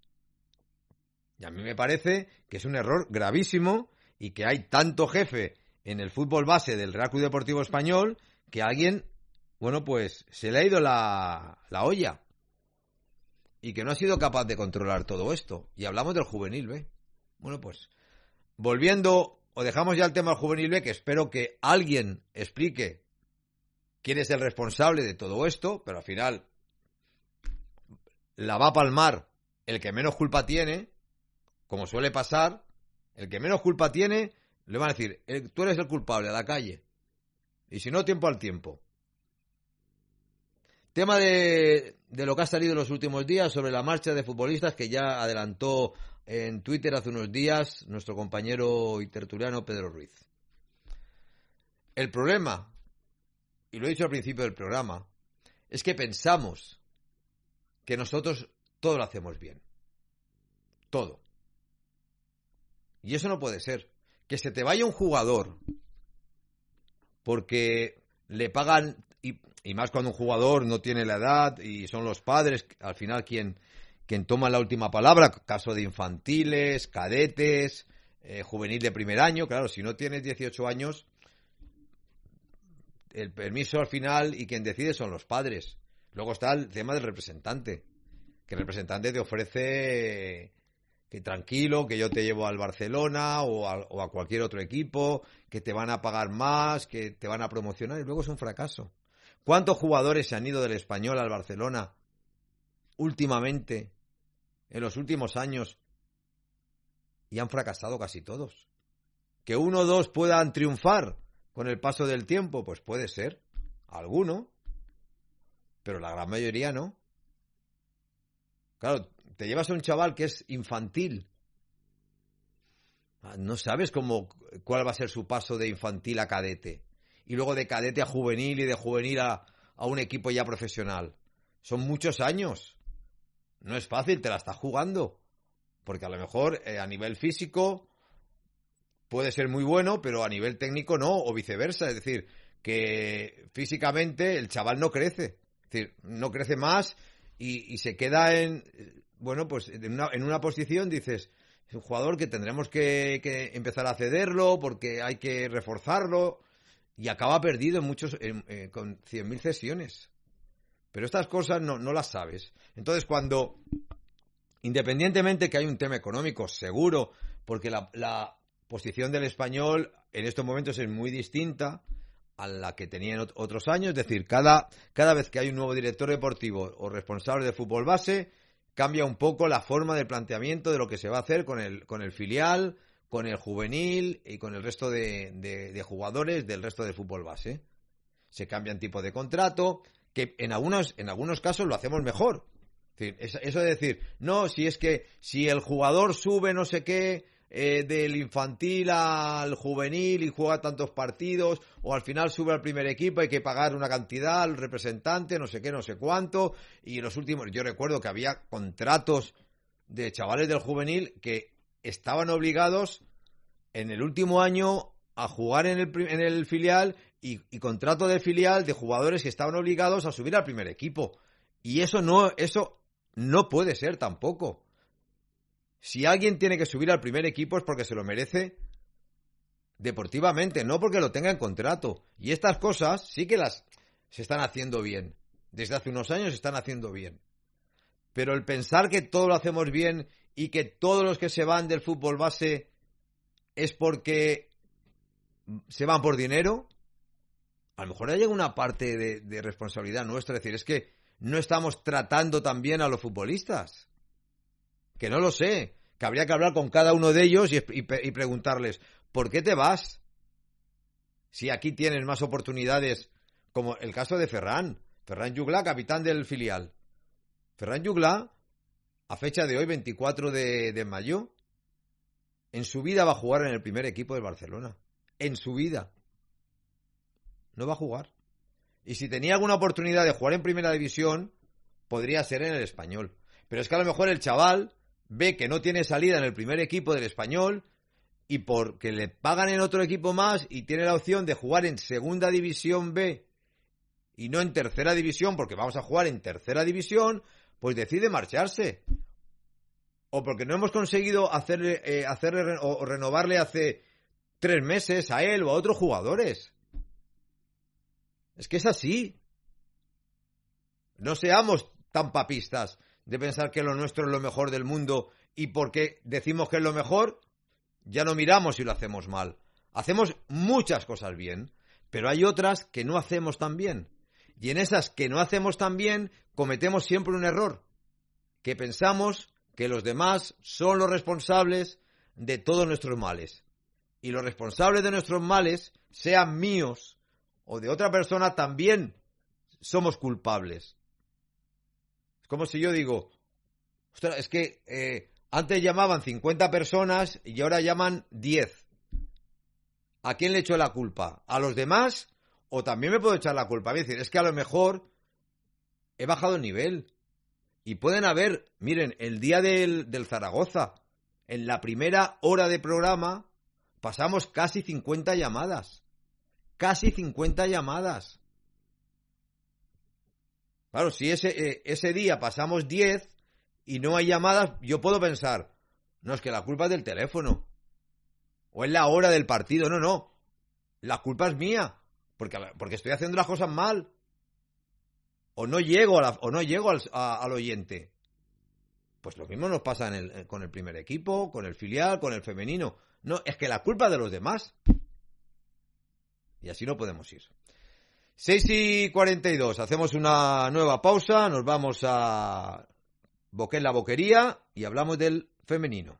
Y a mí me parece que es un error gravísimo y que hay tanto jefe en el fútbol base del Real Club Deportivo Español que a alguien, bueno, pues se le ha ido la, la olla y que no ha sido capaz de controlar todo esto. Y hablamos del Juvenil B. Bueno, pues volviendo, o dejamos ya el tema del Juvenil B, que espero que alguien explique quién es el responsable de todo esto, pero al final la va a palmar el que menos culpa tiene, como suele pasar. El que menos culpa tiene, le van a decir, tú eres el culpable, a la calle. Y si no, tiempo al tiempo. Tema de, de lo que ha salido en los últimos días sobre la marcha de futbolistas, que ya adelantó en Twitter hace unos días nuestro compañero y tertuliano Pedro Ruiz. El problema, y lo he dicho al principio del programa, es que pensamos que nosotros todo lo hacemos bien. Todo. Y eso no puede ser. Que se te vaya un jugador porque le pagan, y, y más cuando un jugador no tiene la edad y son los padres, al final quien, quien toma la última palabra, caso de infantiles, cadetes, eh, juvenil de primer año. Claro, si no tienes dieciocho años, el permiso al final y quien decide son los padres. Luego está el tema del representante, que el representante te ofrece que tranquilo, que yo te llevo al Barcelona o a, o a cualquier otro equipo, que te van a pagar más, que te van a promocionar, y luego es un fracaso. ¿Cuántos jugadores se han ido del Español al Barcelona últimamente, en los últimos años, y han fracasado casi todos? ¿Que uno o dos puedan triunfar con el paso del tiempo? Pues puede ser, alguno, pero la gran mayoría no. Claro, te llevas a un chaval que es infantil. No sabes cómo, cuál va a ser su paso de infantil a cadete. Y luego de cadete a juvenil y de juvenil a, a un equipo ya profesional. Son muchos años. No es fácil, te la estás jugando. Porque a lo mejor eh, a nivel físico puede ser muy bueno, pero a nivel técnico no, o viceversa. Es decir, que físicamente el chaval no crece. Es decir, no crece más y, y se queda en... Bueno, pues en una, en una posición dices, es un jugador que tendremos que, que empezar a cederlo porque hay que reforzarlo, y acaba perdido en muchos, en, eh, con cien mil cesiones. Pero estas cosas no, no las sabes. Entonces, cuando, independientemente que hay un tema económico, seguro, porque la, la posición del Español en estos momentos es muy distinta a la que tenía en otros años, es decir, cada, cada vez que hay un nuevo director deportivo o responsable de fútbol base, cambia un poco la forma de planteamiento de lo que se va a hacer con el, con el filial, con el juvenil y con el resto de, de, de jugadores del resto del fútbol base. Se cambian tipo de contrato, que en algunos, en algunos casos lo hacemos mejor. Es decir, eso de decir, no, si es que si el jugador sube no sé qué, eh, del infantil al juvenil y juega tantos partidos, o al final sube al primer equipo, hay que pagar una cantidad al representante, no sé qué, no sé cuánto, y en los últimos, yo recuerdo que había contratos de chavales del juvenil que estaban obligados en el último año a jugar en el, en el filial, y, y contrato de filial de jugadores que estaban obligados a subir al primer equipo, y eso no, eso no puede ser tampoco. Si alguien tiene que subir al primer equipo es porque se lo merece deportivamente, no porque lo tenga en contrato. Y estas cosas sí que las se están haciendo bien. Desde hace unos años se están haciendo bien. Pero el pensar que todo lo hacemos bien y que todos los que se van del fútbol base es porque se van por dinero, a lo mejor hay una parte de, de responsabilidad nuestra. Es decir, es que no estamos tratando tan bien a los futbolistas. Que no lo sé, que habría que hablar con cada uno de ellos y, y, y preguntarles, ¿por qué te vas? Si aquí tienes más oportunidades, como el caso de Ferran. Ferran Juglar, capitán del filial. Ferran Juglar, a fecha de hoy, veinticuatro de, de mayo, en su vida va a jugar en el primer equipo del Barcelona. En su vida. No va a jugar. Y si tenía alguna oportunidad de jugar en primera división, podría ser en el Español. Pero es que a lo mejor el chaval ve que no tiene salida en el primer equipo del Español y porque le pagan en otro equipo más y tiene la opción de jugar en segunda división B y no en tercera división, porque vamos a jugar en tercera división, pues decide marcharse. O porque no hemos conseguido hacerle, eh, hacerle o, o renovarle hace tres meses a él o a otros jugadores. Es que es así. No seamos tan papistas de pensar que lo nuestro es lo mejor del mundo y porque decimos que es lo mejor, ya no miramos si lo hacemos mal. Hacemos muchas cosas bien, pero hay otras que no hacemos tan bien. Y en esas que no hacemos tan bien, cometemos siempre un error, que pensamos que los demás son los responsables de todos nuestros males. Y los responsables de nuestros males, sean míos o de otra persona, también somos culpables. Es como si yo digo, ostras, es que eh, antes llamaban cincuenta personas y ahora llaman diez. ¿A quién le echo la culpa? ¿A los demás? ¿O también me puedo echar la culpa? Es decir, es que a lo mejor he bajado el nivel. Y pueden haber, miren, el día del, del Zaragoza, en la primera hora de programa, pasamos casi cincuenta llamadas. Casi cincuenta llamadas. Claro, si ese, eh, ese día pasamos diez y no hay llamadas, yo puedo pensar, no, es que la culpa es del teléfono. O es la hora del partido. No, no. La culpa es mía. Porque, porque estoy haciendo las cosas mal. O no llego, a la, o no llego al, a, al oyente. Pues lo mismo nos pasa en el, con el primer equipo, con el filial, con el femenino. No, es que la culpa es de los demás. Y así no podemos ir. seis y cuarenta y dos. Hacemos una nueva pausa. Nos vamos a Boquet la Boquería y hablamos del femenino.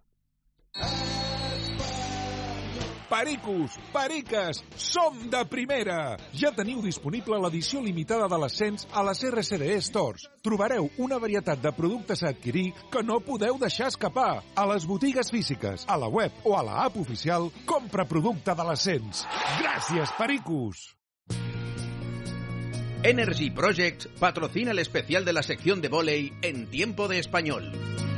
Pericos, periques, som de primera! Ja teniu disponible l'edició limitada de l'ascens a les erre ce de e Stores. Trobareu una varietat de productes a adquirir que no podeu deixar escapar. A les botigues físiques, a la web o a la app oficial, compra producte de l'ascens. Gràcies, pericos! Energy Projects patrocina el especial de la sección de vóley en Tiempo de Español.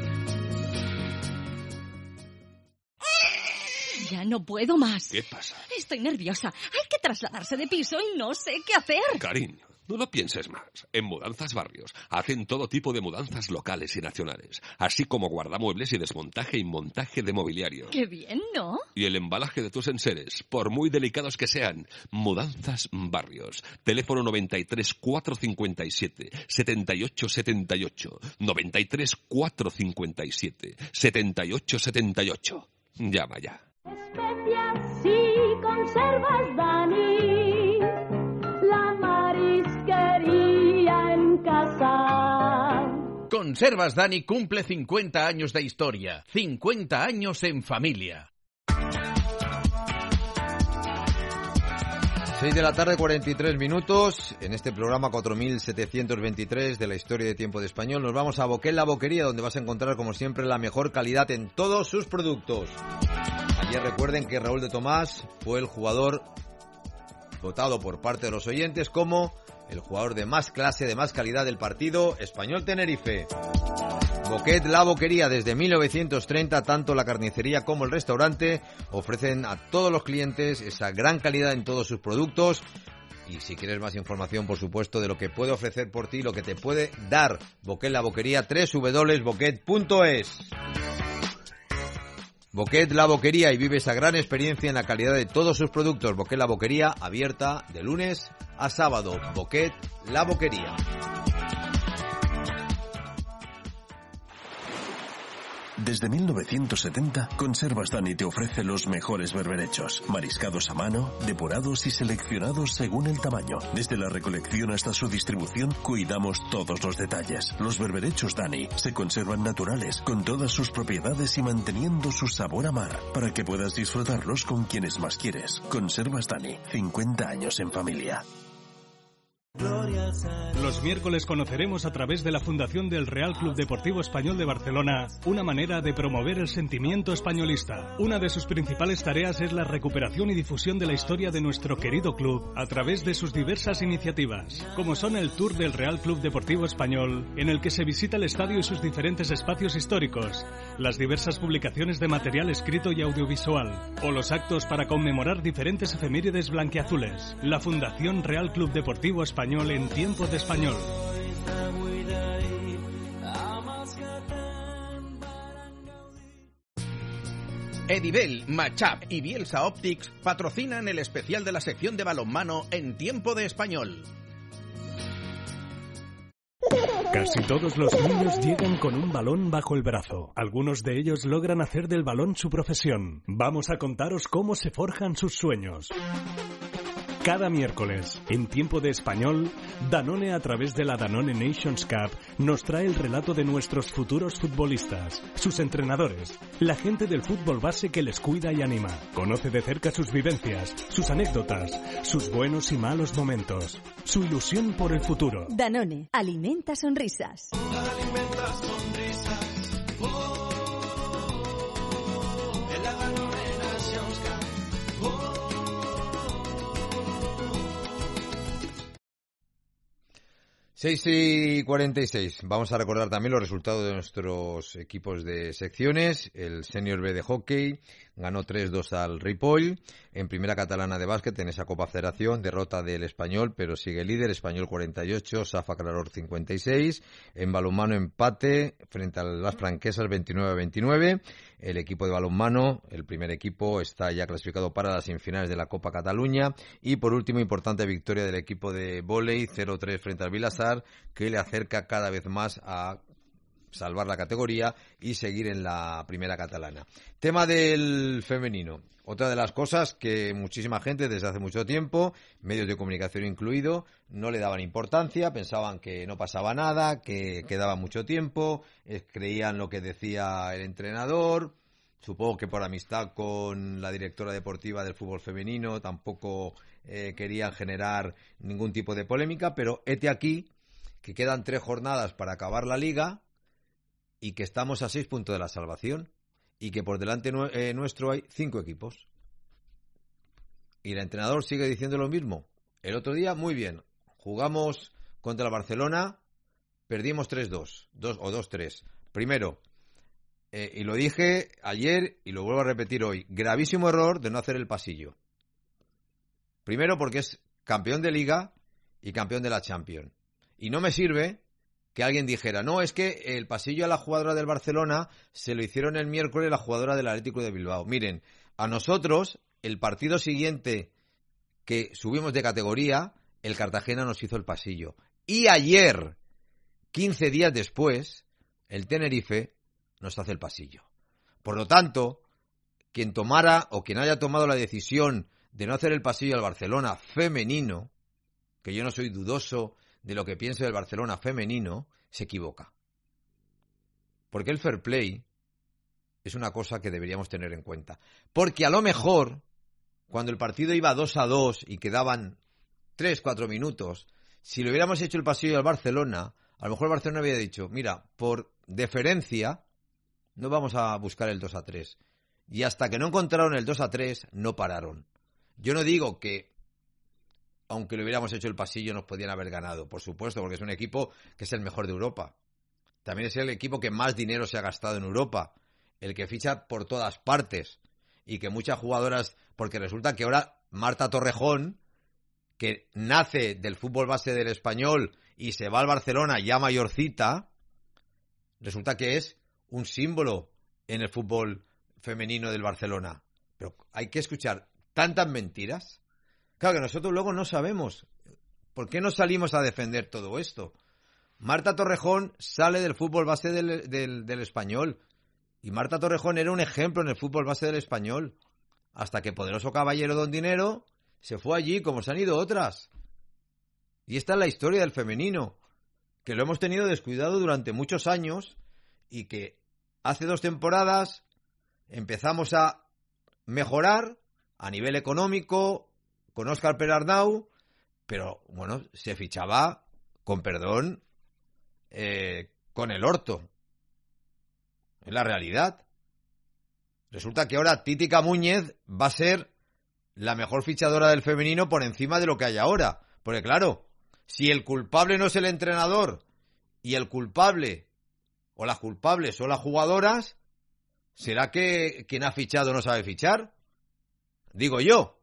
Ya no puedo más. ¿Qué pasa? Estoy nerviosa. Hay que trasladarse de piso y no sé qué hacer. Cariño, no lo pienses más. En Mudanzas Barrios hacen todo tipo de mudanzas locales y nacionales, así como guardamuebles y desmontaje y montaje de mobiliario. Qué bien, ¿no? Y el embalaje de tus enseres, por muy delicados que sean. Mudanzas Barrios. Teléfono noventa y tres, cuatrocientos cincuenta y siete, setenta y ocho setenta y ocho. noventa y tres, cuatrocientos cincuenta y siete, setenta y ocho setenta y ocho. Llama ya. Especias y conservas, Dani, la marisquería en casa. Conservas Dani cumple cincuenta años de historia, cincuenta años en familia. seis de la tarde, cuarenta y tres minutos. En este programa cuatro mil setecientos veintitrés de la historia de Tiempo de Español nos vamos a Boquet la Boquería, donde vas a encontrar, como siempre, la mejor calidad en todos sus productos. Ayer recuerden que Raúl de Tomás fue el jugador votado por parte de los oyentes como el jugador de más clase, de más calidad del partido Español-Tenerife. Boquet la Boquería, desde mil novecientos treinta, tanto la carnicería como el restaurante ofrecen a todos los clientes esa gran calidad en todos sus productos. Y si quieres más información, por supuesto, de lo que puede ofrecer por ti, lo que te puede dar Boquet la Boquería, doble u doble u doble u punto boquet punto es. Boquet la Boquería, y vive esa gran experiencia en la calidad de todos sus productos. Boquet la Boquería, abierta de lunes a sábado. Boquet la Boquería. Desde mil novecientos setenta, Conservas Dani te ofrece los mejores berberechos, mariscados a mano, depurados y seleccionados según el tamaño. Desde la recolección hasta su distribución, cuidamos todos los detalles. Los berberechos Dani se conservan naturales, con todas sus propiedades y manteniendo su sabor a mar, para que puedas disfrutarlos con quienes más quieres. Conservas Dani, cincuenta años en familia. Los miércoles conoceremos a través de la Fundación del Real Club Deportivo Español de Barcelona una manera de promover el sentimiento españolista. Una de sus principales tareas es la recuperación y difusión de la historia de nuestro querido club a través de sus diversas iniciativas, como son el Tour del Real Club Deportivo Español, en el que se visita el estadio y sus diferentes espacios históricos, las diversas publicaciones de material escrito y audiovisual, o los actos para conmemorar diferentes efemérides blanquiazules. La Fundación Real Club Deportivo Español en tiempo de español. Edibel, Machap y Bielsa Optics patrocinan el especial de la sección de balonmano en tiempo de español. Casi todos los niños llegan con un balón bajo el brazo. Algunos de ellos logran hacer del balón su profesión. Vamos a contaros cómo se forjan sus sueños. Cada miércoles, en tiempo de español, Danone a través de la Danone Nations Cup nos trae el relato de nuestros futuros futbolistas, sus entrenadores, la gente del fútbol base que les cuida y anima. Conoce de cerca sus vivencias, sus anécdotas, sus buenos y malos momentos, su ilusión por el futuro. Danone, alimenta sonrisas. Alimenta sonrisas. Oh, en la Danone Nations Cup. Oh. seis y cuarenta y seis. Vamos a recordar también los resultados de nuestros equipos de secciones. El Senior B de hockey ganó tres dos al Ripoll. En Primera Catalana de básquet, en esa Copa Federación, derrota del Español, pero sigue líder. Español cuarenta y ocho, Safa Claror cincuenta y seis. En balonmano, empate frente a las franquesas veintinueve a veintinueve. El equipo de balonmano, el primer equipo, está ya clasificado para las semifinales de la Copa Cataluña. Y por último, importante victoria del equipo de vóley, cero tres frente al Vilassar, que le acerca cada vez más a salvar la categoría y seguir en la Primera Catalana. Tema del femenino. Otra de las cosas que muchísima gente desde hace mucho tiempo, medios de comunicación incluido, no le daban importancia, pensaban que no pasaba nada, que quedaba mucho tiempo, eh, creían lo que decía el entrenador. Supongo que por amistad con la directora deportiva del fútbol femenino tampoco eh, querían generar ningún tipo de polémica, pero hete aquí que quedan tres jornadas para acabar la liga y que estamos a seis puntos de la salvación y que por delante nu- eh, nuestro hay cinco equipos. Y el entrenador sigue diciendo lo mismo. El otro día, muy bien, jugamos contra el Barcelona, perdimos tres dos, dos o dos tres. Primero, eh, y lo dije ayer y lo vuelvo a repetir hoy, gravísimo error de no hacer el pasillo. Primero porque es campeón de liga y campeón de la Champions. Y no me sirve que alguien dijera, no, es que el pasillo a la jugadora del Barcelona se lo hicieron el miércoles la jugadora del Atlético de Bilbao. Miren, a nosotros, el partido siguiente que subimos de categoría, el Cartagena nos hizo el pasillo. Y ayer, quince días después, el Tenerife nos hace el pasillo. Por lo tanto, quien tomara o quien haya tomado la decisión de no hacer el pasillo al Barcelona femenino, que yo no soy dudoso de lo que piense del Barcelona femenino, se equivoca. Porque el fair play es una cosa que deberíamos tener en cuenta. Porque a lo mejor, cuando el partido iba dos a dos y quedaban tres, cuatro minutos, si le hubiéramos hecho el pasillo al Barcelona, a lo mejor el Barcelona había dicho, mira, por deferencia, no vamos a buscar el dos a tres. Y hasta que no encontraron el dos a tres, no pararon. Yo no digo que aunque le hubiéramos hecho el pasillo, nos podían haber ganado, por supuesto, porque es un equipo que es el mejor de Europa. También es el equipo que más dinero se ha gastado en Europa, el que ficha por todas partes, y que muchas jugadoras, porque resulta que ahora Marta Torrejón, que nace del fútbol base del Español y se va al Barcelona ya mayorcita, resulta que es un símbolo en el fútbol femenino del Barcelona. Pero hay que escuchar tantas mentiras. Claro que nosotros luego no sabemos. ¿Por qué no salimos a defender todo esto? Marta Torrejón sale del fútbol base del, del, del Español. Y Marta Torrejón era un ejemplo en el fútbol base del Español. Hasta que Poderoso Caballero Don Dinero se fue allí, como se han ido otras. Y esta es la historia del femenino. Que lo hemos tenido descuidado durante muchos años. Y que hace dos temporadas empezamos a mejorar a nivel económico con Óscar Perarnau, pero bueno, se fichaba, con perdón, eh, con el orto. Es la realidad. Resulta que ahora Titi Camúñez va a ser la mejor fichadora del femenino por encima de lo que hay ahora. Porque claro, si el culpable no es el entrenador y el culpable o las culpables son las jugadoras, ¿será que quien ha fichado no sabe fichar? Digo yo.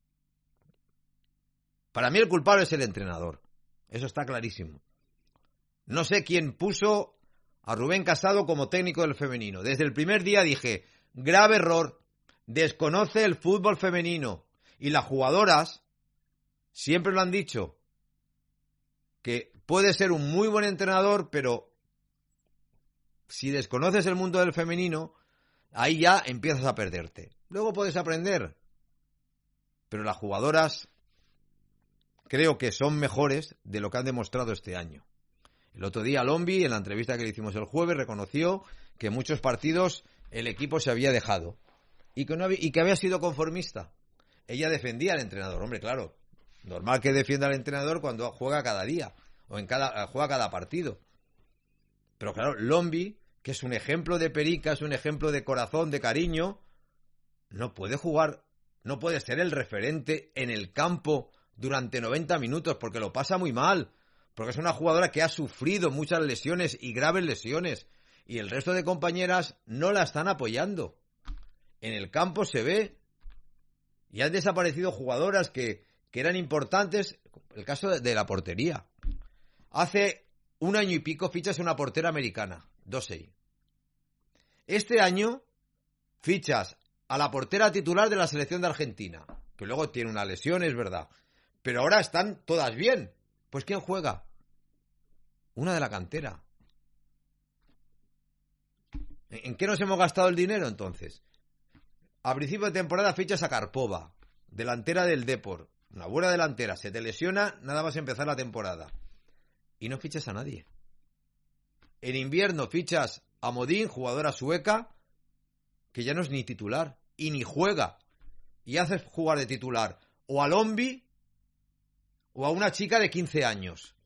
Para mí el culpable es el entrenador. Eso está clarísimo. No sé quién puso a Rubén Casado como técnico del femenino. Desde el primer día dije, grave error, desconoce el fútbol femenino. Y las jugadoras siempre lo han dicho, que puede ser un muy buen entrenador, pero si desconoces el mundo del femenino, ahí ya empiezas a perderte. Luego puedes aprender, pero las jugadoras creo que son mejores de lo que han demostrado este año. El otro día Lombi, en la entrevista que le hicimos el jueves, reconoció que en muchos partidos el equipo se había dejado y que, no había, y que había sido conformista. Ella defendía al entrenador. Hombre, claro, normal que defienda al entrenador cuando juega cada día o en cada juega cada partido. Pero claro, Lombi, que es un ejemplo de perica, es un ejemplo de corazón, de cariño, no puede jugar, no puede ser el referente en el campo durante noventa minutos porque lo pasa muy mal. Porque es una jugadora que ha sufrido muchas lesiones y graves lesiones. Y el resto de compañeras no la están apoyando. En el campo se ve. Y han desaparecido jugadoras que, que eran importantes. El caso de, de la portería. Hace un año y pico fichas una portera americana. Dosey. Este año fichas a la portera titular de la selección de Argentina. Que luego tiene una lesión, es verdad. Pero ahora están todas bien. Pues ¿quién juega? Una de la cantera. ¿En qué nos hemos gastado el dinero entonces? A principio de temporada fichas a Karpova, delantera del Depor. Una buena delantera. Se te lesiona nada más empezar la temporada. Y no fichas a nadie. En invierno fichas a Modín, jugadora sueca, que ya no es ni titular y ni juega. Y haces jugar de titular o a Lombi o a una chica de quince años.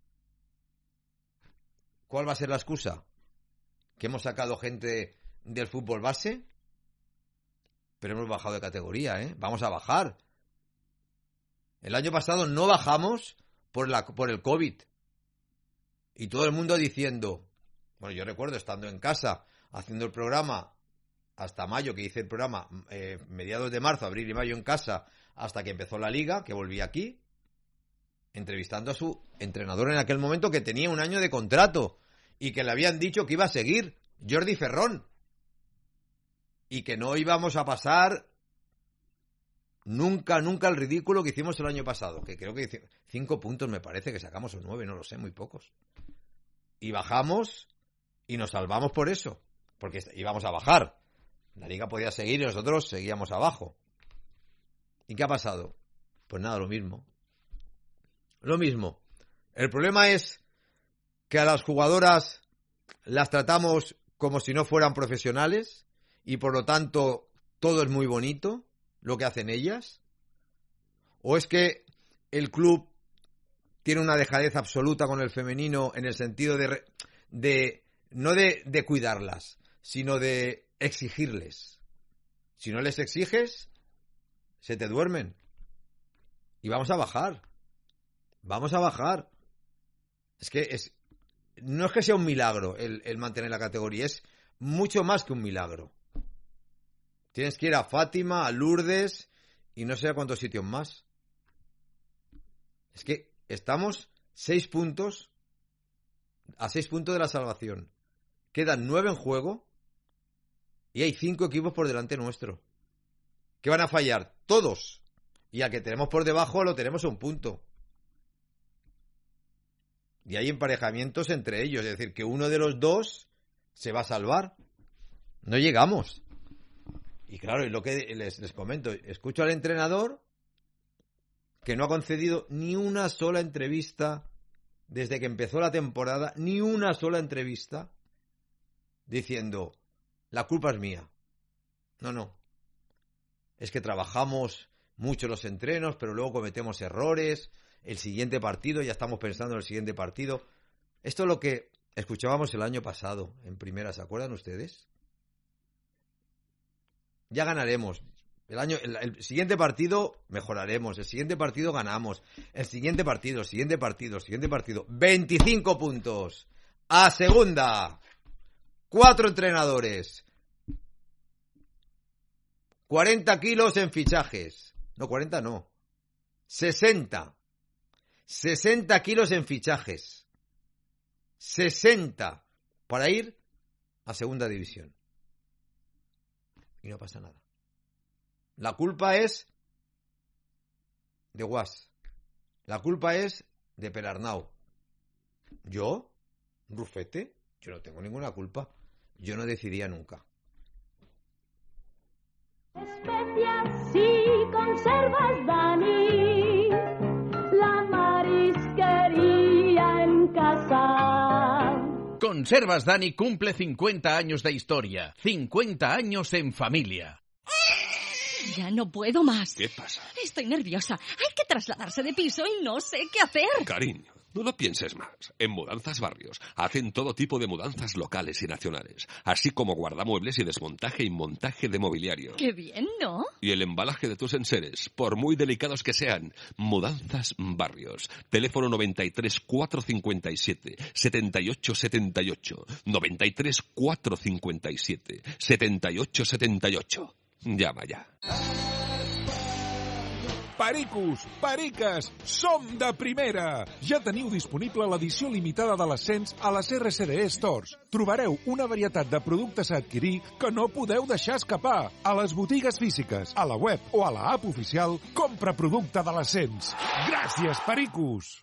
¿Cuál va a ser la excusa? ¿Que hemos sacado gente del fútbol base? Pero hemos bajado de categoría, ¿eh? Vamos a bajar. El año pasado no bajamos por, la, por el COVID. Y todo el mundo diciendo... Bueno, yo recuerdo estando en casa, haciendo el programa, hasta mayo, que hice el programa, eh, mediados de marzo, abril y mayo en casa, hasta que empezó la liga, que volví aquí, entrevistando a su entrenador en aquel momento que tenía un año de contrato y que le habían dicho que iba a seguir, Jordi Ferrón, y que no íbamos a pasar nunca, nunca el ridículo que hicimos el año pasado, que creo que cinco puntos me parece que sacamos o nueve, no lo sé, muy pocos. Y bajamos y nos salvamos por eso, porque íbamos a bajar. La liga podía seguir y nosotros seguíamos abajo. ¿Y qué ha pasado? Pues nada, lo mismo. Lo mismo. El problema es que a las jugadoras las tratamos como si no fueran profesionales y por lo tanto todo es muy bonito lo que hacen ellas. ¿O es que el club tiene una dejadez absoluta con el femenino en el sentido de, de no de, de cuidarlas, sino de exigirles? Si no les exiges, se te duermen. Y vamos a bajar. Vamos a bajar. Es que es, no es que sea un milagro el, el mantener la categoría, es mucho más que un milagro. Tienes que ir a Fátima, a Lourdes y no sé a cuántos sitios más. Es que estamos seis puntos, a seis puntos de la salvación. Quedan nueve en juego y hay cinco equipos por delante nuestro. ¿Qué van a fallar? Todos. Y al que tenemos por debajo lo tenemos a un punto. Y hay emparejamientos entre ellos. Es decir, que uno de los dos se va a salvar. No llegamos. Y claro, es lo que les, les comento. Escucho al entrenador que no ha concedido ni una sola entrevista desde que empezó la temporada, ni una sola entrevista diciendo, la culpa es mía. No, no. Es que trabajamos mucho los entrenos, pero luego cometemos errores. el siguiente partido, ya estamos pensando en el siguiente partido. Esto es lo que escuchábamos el año pasado en primera, ¿se acuerdan ustedes? Ya ganaremos. El año, el, el siguiente partido mejoraremos, el siguiente partido ganamos, el siguiente partido, el siguiente partido, el siguiente partido. veinticinco puntos a segunda, cuatro entrenadores, cuarenta kilos en fichajes, no, cuarenta no, sesenta, sesenta kilos en fichajes, sesenta para ir a segunda división. Y no pasa nada. La culpa es de Guas. La culpa es de Perarnau. ¿Yo? ¿Rufete? Yo no tengo ninguna culpa. Yo no decidía nunca. Especias y conservas, Dani. La marisquería en casa. Conservas Dani cumple cincuenta años de historia. cincuenta años en familia. Ya no puedo más. ¿Qué pasa? Estoy nerviosa. Hay que trasladarse de piso y no sé qué hacer. Cariño, no lo pienses más. En Mudanzas Barrios hacen todo tipo de mudanzas locales y nacionales, así como guardamuebles y desmontaje y montaje de mobiliario. Qué bien, ¿no? Y el embalaje de tus enseres, por muy delicados que sean. Mudanzas Barrios. Teléfono noventa y tres, cuatrocientos cincuenta y siete, setenta y ocho setenta y ocho. noventa y tres, cuatrocientos cincuenta y siete, setenta y ocho setenta y ocho. Llama ya. Pericos, periques, som de primera! Ja teniu disponible l'edició limitada de l'ascens a les R C D E Stores. Trobareu una varietat de productes a adquirir que no podeu deixar escapar. A les botigues físiques, a la web o a la app oficial, compra producte de l'ascens. Gràcies, pericos!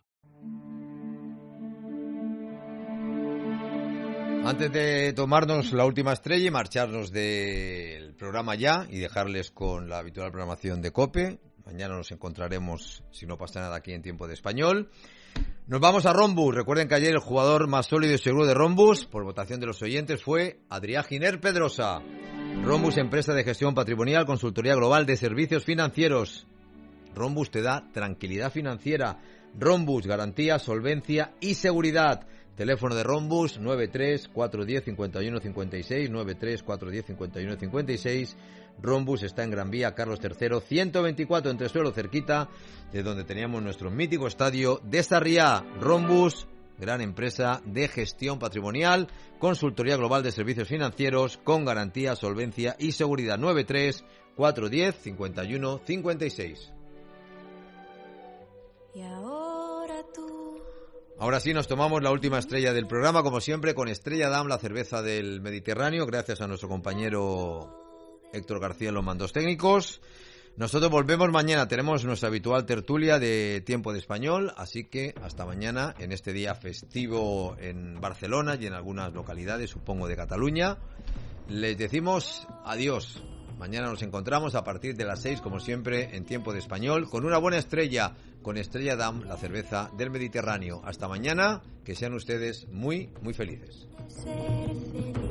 Antes de tomarnos la última estrella y marcharnos del programa ya y dejarles con la habitual programación de COPE, mañana nos encontraremos, si no pasa nada, aquí en Tiempo de Español. Nos vamos a Rombus. Recuerden que ayer el jugador más sólido y seguro de Rombus, por votación de los oyentes, fue Adrià Giner Pedrosa. Rombus, empresa de gestión patrimonial, consultoría global de servicios financieros. Rombus te da tranquilidad financiera. Rombus, garantía, solvencia y seguridad. Teléfono de Rombus nueve tres, cuatro uno cero, cinco uno cinco seis, nueve tres, cuatro uno cero, cinco uno cinco seis. Rombus está en Gran Vía, Carlos tercero, ciento veinticuatro, en Tresuelo, cerquita de donde teníamos nuestro mítico estadio de Sarriá. Rombus, gran empresa de gestión patrimonial, consultoría global de servicios financieros, con garantía, solvencia y seguridad. nueve tres, cuatro uno cero, cinco uno cinco seis. Y ahora tú. Ahora sí, nos tomamos la última estrella del programa, como siempre, con Estrella Damm, la cerveza del Mediterráneo, gracias a nuestro compañero Héctor García en los mandos técnicos. Nosotros volvemos mañana, tenemos nuestra habitual tertulia de Tiempo de Español, así que hasta mañana, en este día festivo en Barcelona y en algunas localidades, supongo, de Cataluña. Les decimos adiós. Mañana nos encontramos a partir de las seis, como siempre, en Tiempo de Español, con una buena estrella, con Estrella Damm, la cerveza del Mediterráneo. Hasta mañana, que sean ustedes muy, muy felices. Ser feliz.